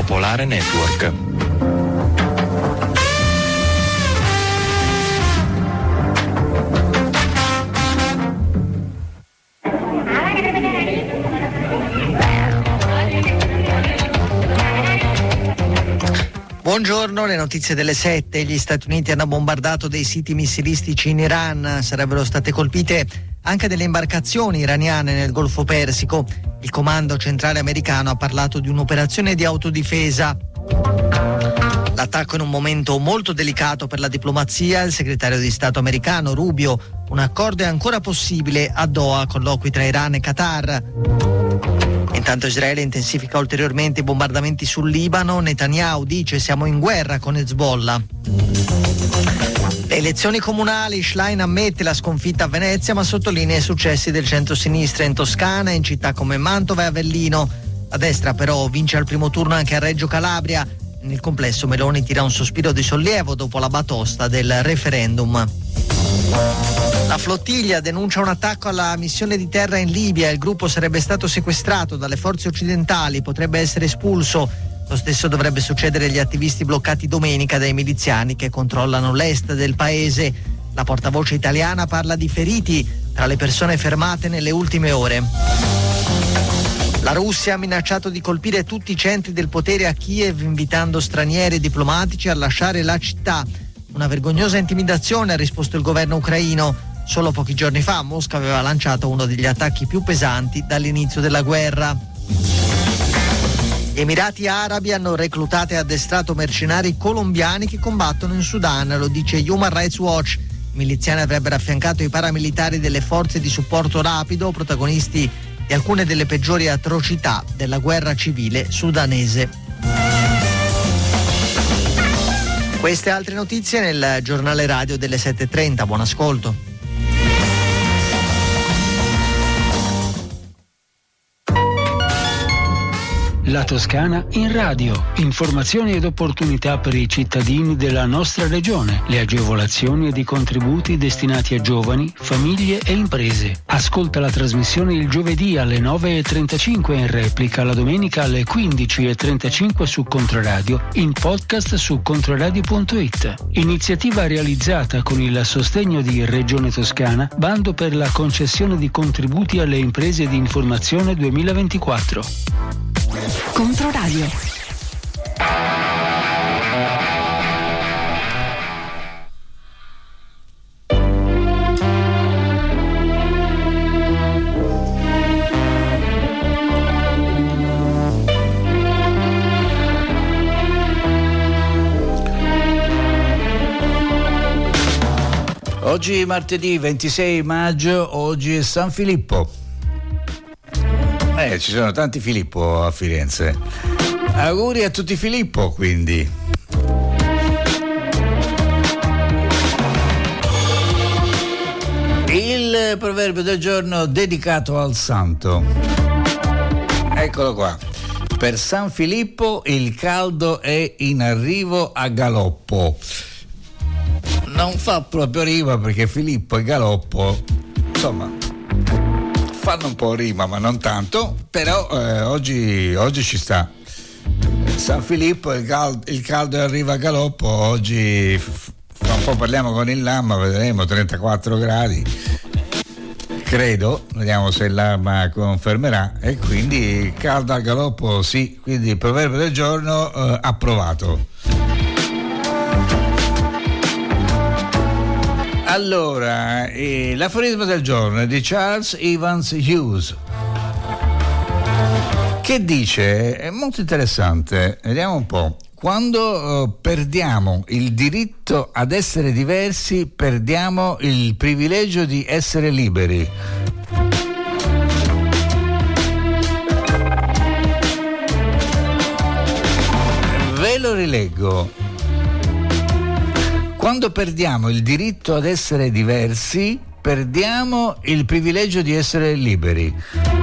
Popolare Network. Buongiorno, le notizie delle sette. Gli Stati Uniti hanno bombardato dei siti missilistici in Iran. Sarebbero state colpite anche delle imbarcazioni iraniane nel Golfo Persico. Il comando centrale americano ha parlato di un'operazione di autodifesa. L'attacco in un momento molto delicato per la diplomazia. Il segretario di Stato americano Rubio: un accordo è ancora possibile a Doha, colloqui tra Iran e Qatar. Intanto Israele intensifica ulteriormente i bombardamenti sul Libano. Netanyahu dice: siamo in guerra con Hezbollah. Le elezioni comunali, Schlein ammette la sconfitta a Venezia ma sottolinea i successi del centro-sinistra in Toscana, in città come Mantova e Avellino. La destra però vince al primo turno anche a Reggio Calabria. Nel complesso Meloni tira un sospiro di sollievo dopo la batosta del referendum. La flottiglia denuncia un attacco alla missione di terra in Libia. Il gruppo sarebbe stato sequestrato dalle forze occidentali, potrebbe essere espulso. Lo stesso dovrebbe succedere agli attivisti bloccati domenica dai miliziani che controllano l'est del paese. La portavoce italiana parla di feriti tra le persone fermate nelle ultime ore. La Russia ha minacciato di colpire tutti i centri del potere a Kiev, invitando stranieri e diplomatici a lasciare la città. Una vergognosa intimidazione, ha risposto il governo ucraino. Solo pochi giorni fa Mosca aveva lanciato uno degli attacchi più pesanti dall'inizio della guerra. Gli Emirati Arabi hanno reclutato e addestrato mercenari colombiani che combattono in Sudan, lo dice Human Rights Watch. I miliziani avrebbero affiancato i paramilitari delle forze di supporto rapido, protagonisti di alcune delle peggiori atrocità della guerra civile sudanese. Queste e altre notizie nel giornale radio delle sette e trenta. Buon ascolto. La Toscana in radio. Informazioni ed opportunità per i cittadini della nostra regione. Le agevolazioni ed i contributi destinati a giovani, famiglie e imprese. Ascolta la trasmissione il giovedì alle nove e trentacinque in replica, la domenica alle quindici e trentacinque su Controradio, in podcast su controradio punto it. Iniziativa realizzata con il sostegno di Regione Toscana, bando per la concessione di contributi alle imprese di informazione duemilaventiquattro. Controradio. Oggi martedì ventisei maggio, oggi è San Filippo. Eh, ci sono tanti Filippo a Firenze. Auguri a tutti Filippo, quindi. Il proverbio del giorno dedicato al santo. Eccolo qua. Per San Filippo il caldo è in arrivo a galoppo. Non fa proprio rima perché Filippo e galoppo, insomma, fanno un po' rima ma non tanto, però eh, oggi, oggi ci sta. San Filippo il caldo, il caldo arriva a galoppo. Oggi fra un po' parliamo con il Lama, vedremo trentaquattro gradi credo, vediamo se il Lama confermerà, e quindi caldo a galoppo sì, quindi il proverbio del giorno eh, approvato. Allora, eh, l'aforisma del giorno è di Charles Evans Hughes, che dice, è molto interessante, vediamo un po', quando eh, perdiamo il diritto ad essere diversi, perdiamo il privilegio di essere liberi. Ve lo rileggo. Quando perdiamo il diritto ad essere diversi, perdiamo il privilegio di essere liberi.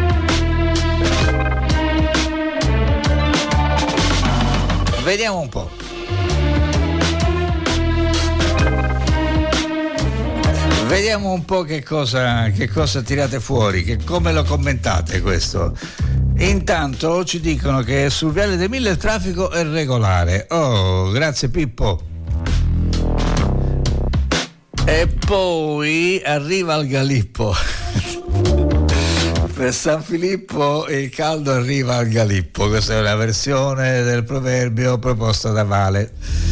Vediamo un po'. Vediamo un po' che cosa, che cosa tirate fuori, che come lo commentate questo. Intanto ci dicono che sul Viale dei Mille il traffico è regolare. Oh, grazie Pippo. E poi arriva il Galippo. Per San Filippo il caldo arriva al Galippo. Questa è una versione del proverbio proposta da Vale.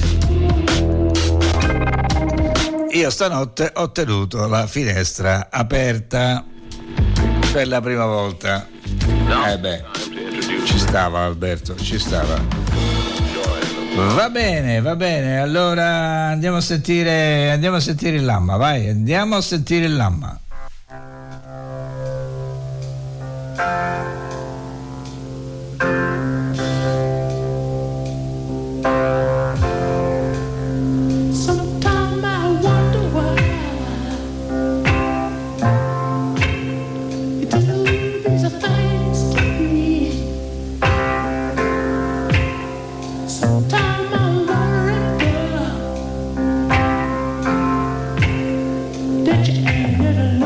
Io stanotte ho tenuto la finestra aperta per la prima volta. Eh beh, ci stava Alberto, ci stava. Va bene, va bene, allora andiamo a sentire, andiamo a sentire il Lamma, vai, andiamo a sentire il Lamma. That you ain't never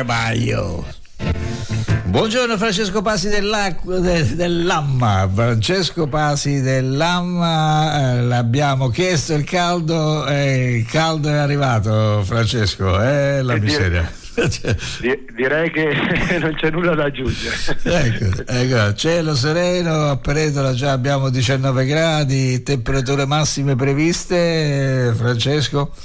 Caravaggio. Buongiorno Francesco Pasi dell'acqua, de, dell'Amma, Francesco Pasi dell'Amma, eh, l'abbiamo chiesto il caldo e il caldo è arrivato, Francesco, è eh, la miseria. Direi che non c'è nulla da aggiungere. Ecco, ecco, cielo sereno, a Peretola già abbiamo diciannove gradi, temperature massime previste, Francesco?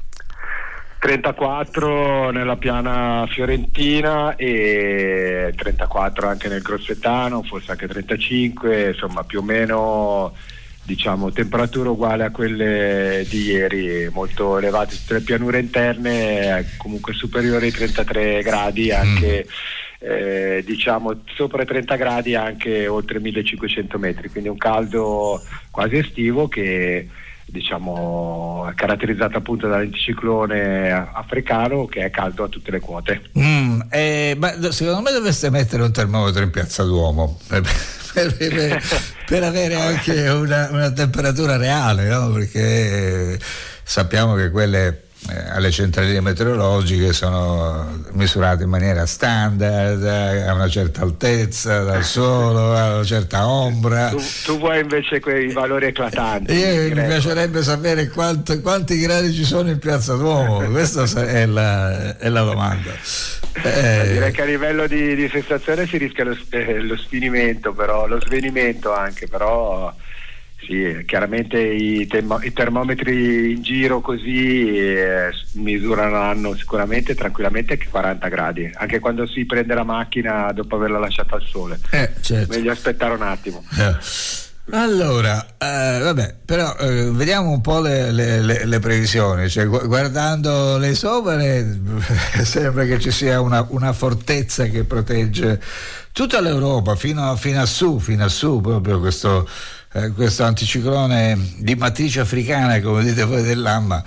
trentaquattro nella piana fiorentina e trentaquattro anche nel grossetano, forse anche trentacinque, insomma più o meno diciamo temperature uguali a quelle di ieri, molto elevate tutte le pianure interne, comunque superiori ai trentatré gradi, anche mm. eh, diciamo sopra i trenta gradi anche oltre millecinquecento metri, quindi un caldo quasi estivo che diciamo è caratterizzato appunto dall'anticiclone africano che è caldo a tutte le quote. Mm, eh, ma secondo me dovreste mettere un termometro in Piazza Duomo per, per, per, per avere anche una, una temperatura reale, no? Perché sappiamo che quelle eh, alle centraline meteorologiche sono misurate in maniera standard, a una certa altezza dal sole, a una certa ombra. Tu, tu vuoi invece quei valori eclatanti? Io mi piacerebbe sapere quanto, quanti gradi ci sono in Piazza Duomo, questa è la, è la domanda. Eh, direi che a livello di, di sensazione si rischia lo, eh, lo sfinimento, però lo svenimento anche, però sì, chiaramente i, termo, i termometri in giro così eh, misurano sicuramente tranquillamente che quaranta gradi, anche quando si prende la macchina dopo averla lasciata al sole. Eh, certo. Meglio aspettare un attimo. Eh. Allora, eh, vabbè, però eh, vediamo un po' le, le, le, le previsioni, cioè, gu- guardando le isomere sembra che ci sia una, una fortezza che protegge tutta l'Europa fino a, fino a su, fino a su proprio questo, eh, questo anticiclone di matrice africana, come dite voi dell'Amma.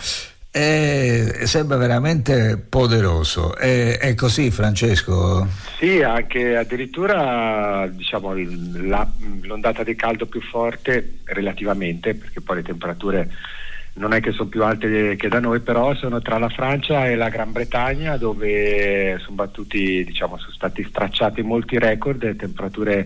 È, sembra veramente poderoso. È, è così, Francesco? Sì, anche addirittura diciamo la, l'ondata di caldo più forte relativamente, perché poi le temperature non è che sono più alte che da noi, però sono tra la Francia e la Gran Bretagna, dove sono battuti, diciamo, sono stati stracciati molti record, temperature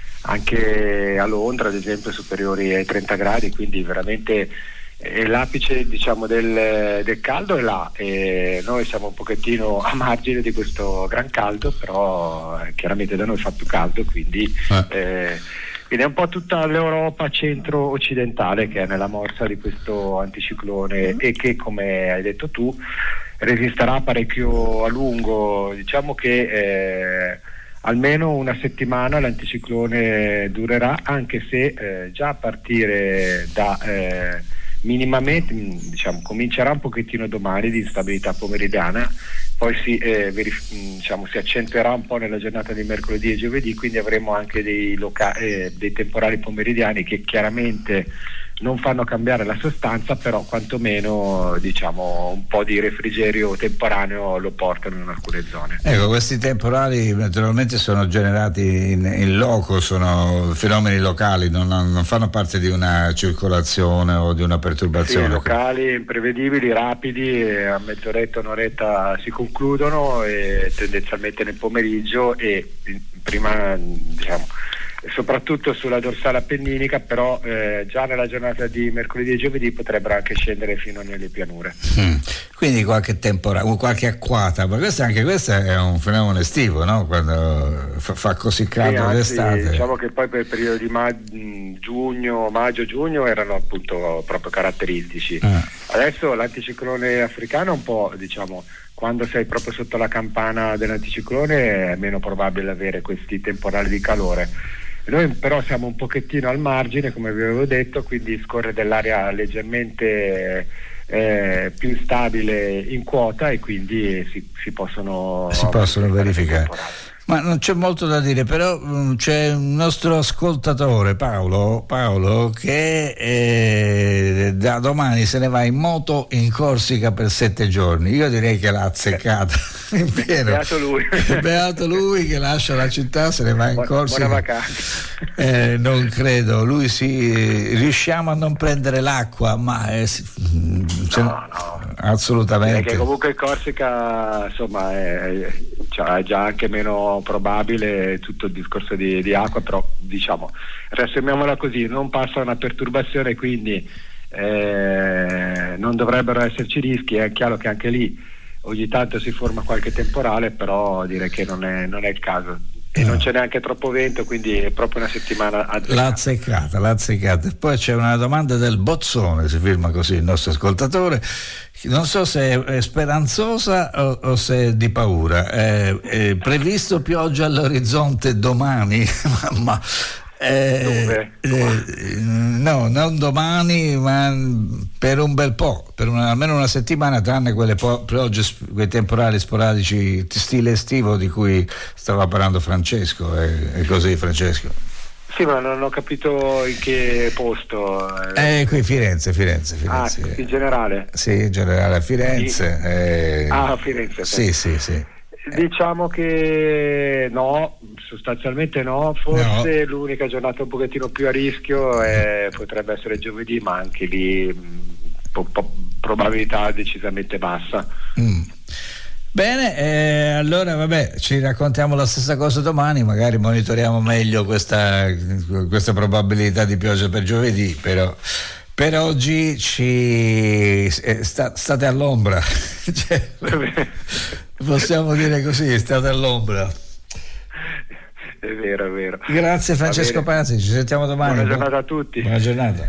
anche a Londra ad esempio superiori ai trenta gradi, quindi veramente e l'apice diciamo del, del caldo è là e noi siamo un pochettino a margine di questo gran caldo, però eh, chiaramente da noi fa più caldo, quindi eh. Eh, quindi è un po' tutta l'Europa centro-occidentale che è nella morsa di questo anticiclone e che, come hai detto tu, resisterà parecchio a lungo. Diciamo che eh, almeno una settimana l'anticiclone durerà, anche se eh, già a partire da eh, minimamente diciamo comincerà un pochettino domani di instabilità pomeridiana, poi si, eh, verif- diciamo, si accentuerà un po' nella giornata di mercoledì e giovedì, quindi avremo anche dei, loca- eh, dei temporali pomeridiani che chiaramente non fanno cambiare la sostanza, però quantomeno diciamo un po' di refrigerio temporaneo lo portano in alcune zone. Ecco, questi temporali naturalmente sono generati in, in loco, sono fenomeni locali, non, non fanno parte di una circolazione o di una perturbazione. Sì, locali, imprevedibili, rapidi, a mezz'oretta, un'oretta si concludono e tendenzialmente nel pomeriggio e prima diciamo soprattutto sulla dorsale appenninica, però eh, già nella giornata di mercoledì e giovedì potrebbero anche scendere fino nelle pianure. Mm. Quindi qualche temporale, qualche acquata, ma questo, anche questo è un fenomeno estivo, no? Quando fa, fa così caldo sì, d'estate. Diciamo che poi per il periodo di ma- giugno, maggio, giugno erano appunto proprio caratteristici. Ah. Adesso l'anticiclone africano è un po', diciamo, quando sei proprio sotto la campana dell'anticiclone è meno probabile avere questi temporali di calore. Noi però siamo un pochettino al margine, come vi avevo detto, quindi scorre dell'aria leggermente eh, più stabile in quota e quindi si, si possono si possono verificare. Ma non c'è molto da dire, però mh, c'è un nostro ascoltatore Paolo, Paolo che eh, da domani se ne va in moto in Corsica per sette giorni. Io direi che l'ha azzeccata in pieno. Beato lui. Beato lui che lascia la città, se ne va in Corsica. Buona vacanza. Eh, non credo, lui sì, riusciamo a non prendere l'acqua, ma eh, no, no. assolutamente. Perché comunque Corsica insomma è cioè, è già anche meno probabile tutto il discorso di, di acqua, però diciamo, riassumiamola così, non passa una perturbazione, quindi eh, non dovrebbero esserci rischi. È chiaro che anche lì ogni tanto si forma qualche temporale, però direi che non è, non è il caso. E no. Non c'è neanche troppo vento, quindi è proprio una settimana azzeccata. L'ha azzeccata, l'ha azzeccata. Poi c'è una domanda del Bozzone, si firma così il nostro ascoltatore. Non so se è speranzosa o, o se è di paura. È, è previsto pioggia all'orizzonte domani, ma eh, eh, no, non domani, ma per un bel po', per una, almeno una settimana, tranne quelle po- piogge, quei temporali sporadici stile estivo di cui stava parlando Francesco. È, è così, Francesco? Sì, ma non ho capito in che posto. Eh, qui Firenze, Firenze, Firenze. Ah, in generale? Sì, in generale a Firenze. Sì. Eh, ah, a Firenze. Sì, sì, sì. Diciamo che no, sostanzialmente no, forse no. L'unica giornata un pochettino più a rischio è, potrebbe essere giovedì, ma anche lì po- po- probabilità decisamente bassa. Mm. Bene, eh, allora vabbè, ci raccontiamo la stessa cosa domani, magari monitoriamo meglio questa, questa probabilità di pioggia per giovedì, però per oggi ci eh, sta, state all'ombra. Cioè, possiamo dire così, state all'ombra. È vero, è vero. Grazie Francesco Pazzi, ci sentiamo domani. Buona giornata a tutti. Buona giornata.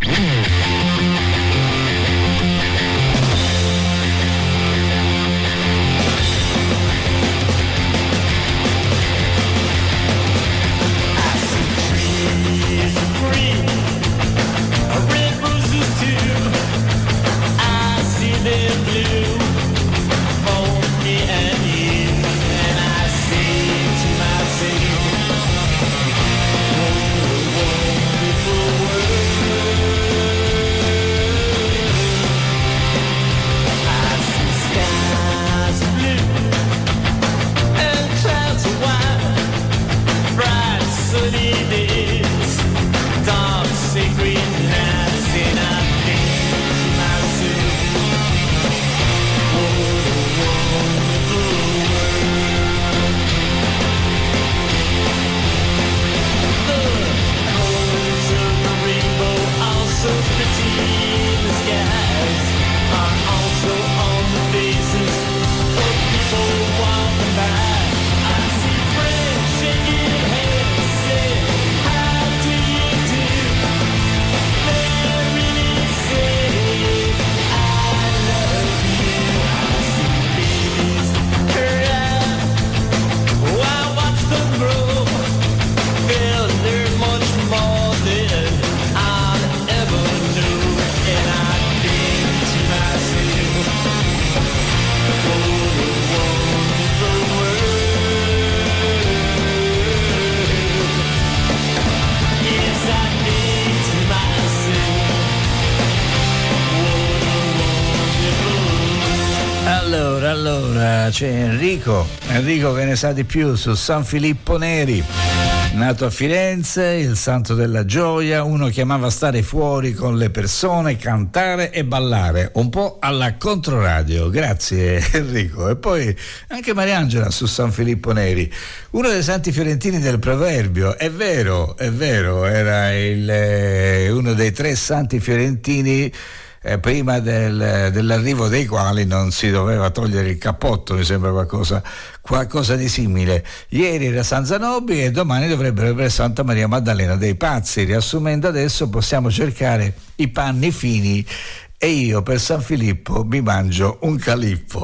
Allora c'è Enrico, Enrico che ne sa di più su San Filippo Neri, nato a Firenze, il santo della gioia, uno che amava stare fuori con le persone, cantare e ballare, un po' alla Controradio. Grazie Enrico. E poi anche Mariangela su San Filippo Neri, uno dei santi fiorentini del proverbio. È vero, è vero, era il, eh, uno dei tre santi fiorentini Eh, prima del, dell'arrivo dei quali non si doveva togliere il cappotto, mi sembra qualcosa, qualcosa di simile. Ieri era San Zanobi e domani dovrebbero essere Santa Maria Maddalena dei Pazzi. Riassumendo, adesso possiamo cercare i panni fini e io per San Filippo mi mangio un calippo.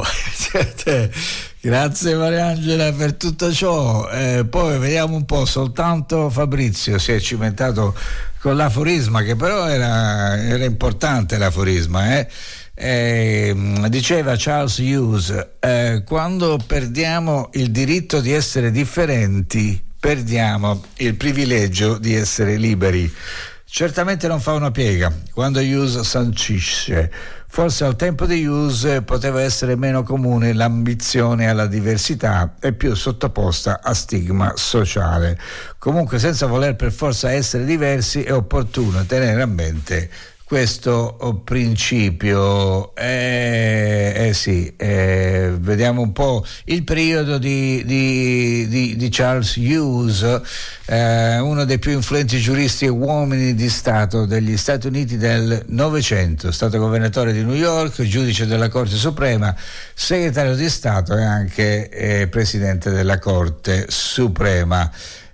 Grazie Mariangela per tutto ciò. Eh, poi vediamo un po', soltanto Fabrizio si è cimentato con l'aforisma, che però era, era importante l'aforisma, eh? Eh, diceva Charles Hughes, eh, quando perdiamo il diritto di essere differenti, perdiamo il privilegio di essere liberi. Certamente non fa una piega quando Hughes sancisce. Forse al tempo di Hughes poteva essere meno comune l'ambizione alla diversità e più sottoposta a stigma sociale. Comunque, senza voler per forza essere diversi, è opportuno tenere a mente questo principio. Eh, eh sì, eh, vediamo un po' il periodo di, di, di, di Charles Hughes, eh, uno dei più influenti giuristi e uomini di Stato degli Stati Uniti del Novecento, stato governatore di New York, giudice della Corte Suprema, segretario di Stato e anche eh, presidente della Corte Suprema.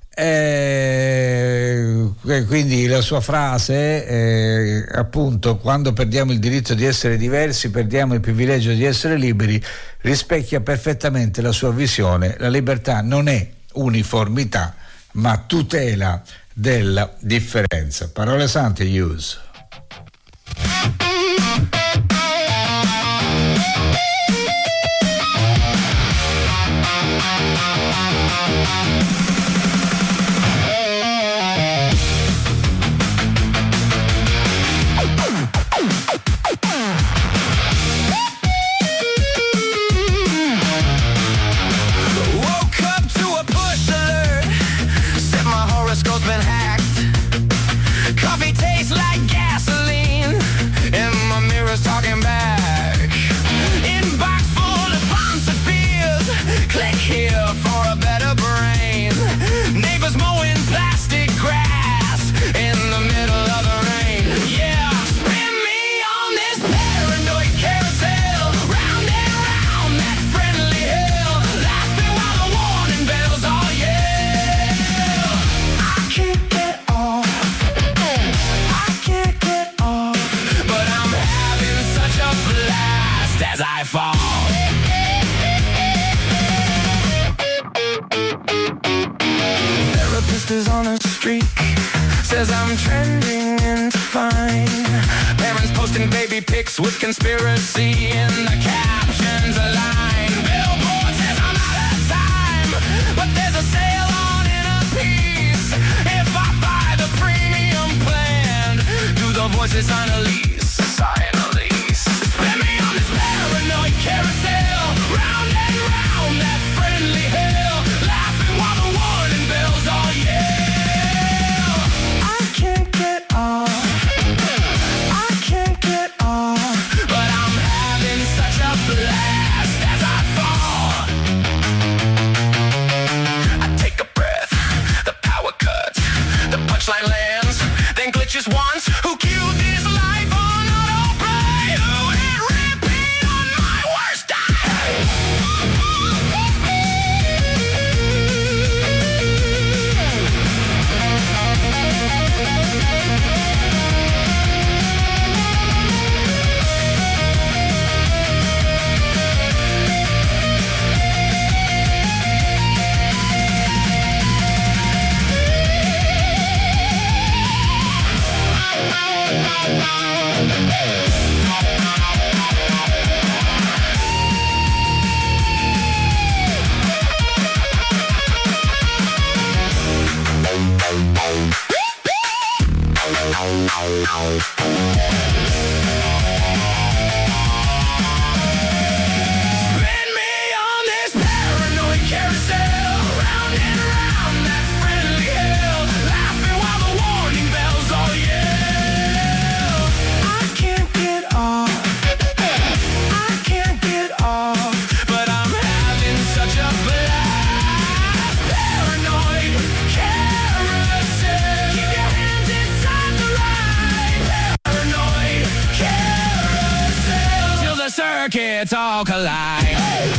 Eh, quindi la sua frase, eh, appunto, quando perdiamo il diritto di essere diversi perdiamo il privilegio di essere liberi, rispecchia perfettamente la sua visione. La libertà non è uniformità ma tutela della differenza. Parole sante, Hughes. Is on a streak, says I'm trending into fine. Parents posting baby pics with conspiracy in the captions align. Billboard says I'm out of time, but there's a sale on inner peace. If I buy the premium plan, do the voices sign a lease? Sign a lease. Spin me on this paranoid carousel, round and round that friendly hill, laughing while the warning bells are yelling. Punchline lands, then glitches once. Who cued this life on autoplay? Who hit repeat on my worst day? Circuits all collide.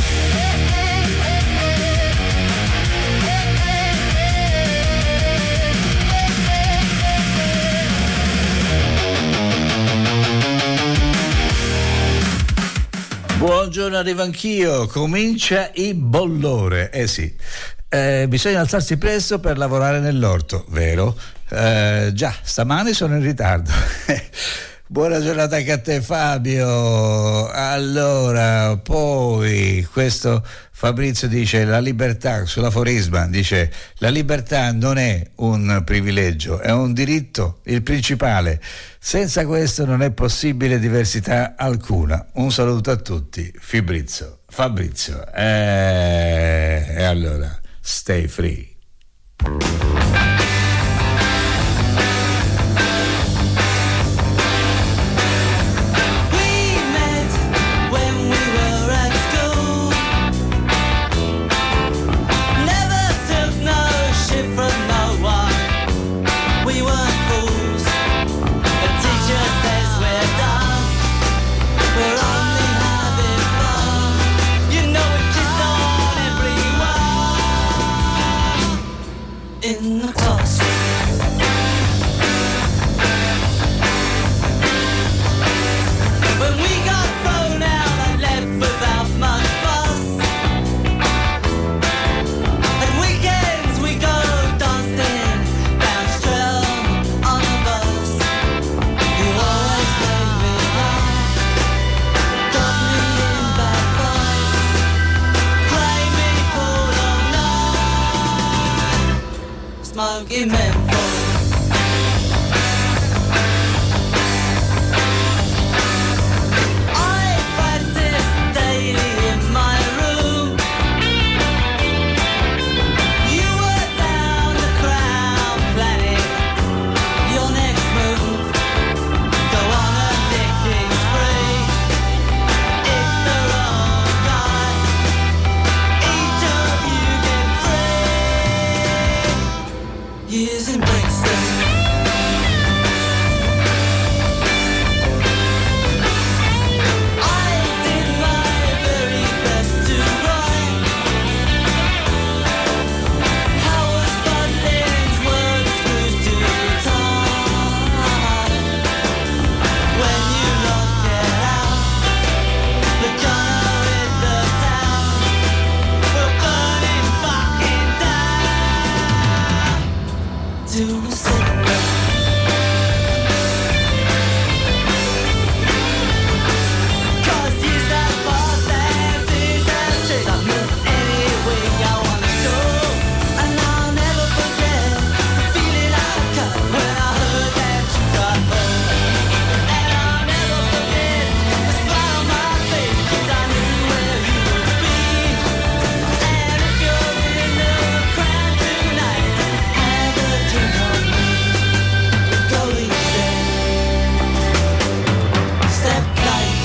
Buongiorno, arrivo anch'io. Comincia il bollore. Eh sì, eh, bisogna alzarsi presto per lavorare nell'orto, vero? Eh, già, stamani sono in ritardo. Buona giornata anche a te, Fabio. Allora, poi questo Fabrizio dice: la libertà, sull'aforisma dice: la libertà non è un privilegio, è un diritto, il principale. Senza questo non è possibile diversità alcuna. Un saluto a tutti, Fabrizio. Fabrizio. Eh, e allora, stay free. he meant for. I practice daily in my room. You were down the crowd planning your next move. Go on a licking spree. If the wrong guy, each of you get free. Years in Brixton. I did my very best to write Howard Butlins' words grew too tight. When you lost it out, the gunner in the town were burning fucking down to a cigarette. Cause he's that boss and he's that shit. I move any way I wanna go, and I'll never forget the feeling I got when I heard that you got home. And I'll never forget the smile on my face, cause I knew where you would be. And if you're in the crowd tonight, have a drink on me. Go easy. Step light.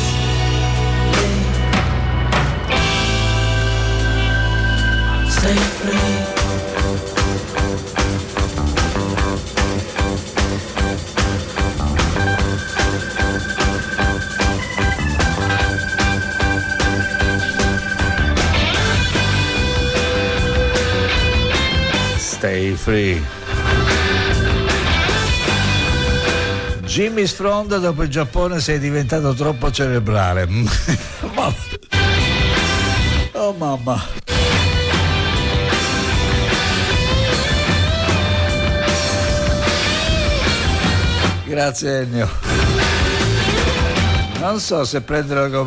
Stay free. Stay free. Jimmy Sfronda, dopo il Giappone sei diventato troppo cerebrale. Mamma. Oh mamma. Grazie Ennio. Non so se prenderlo come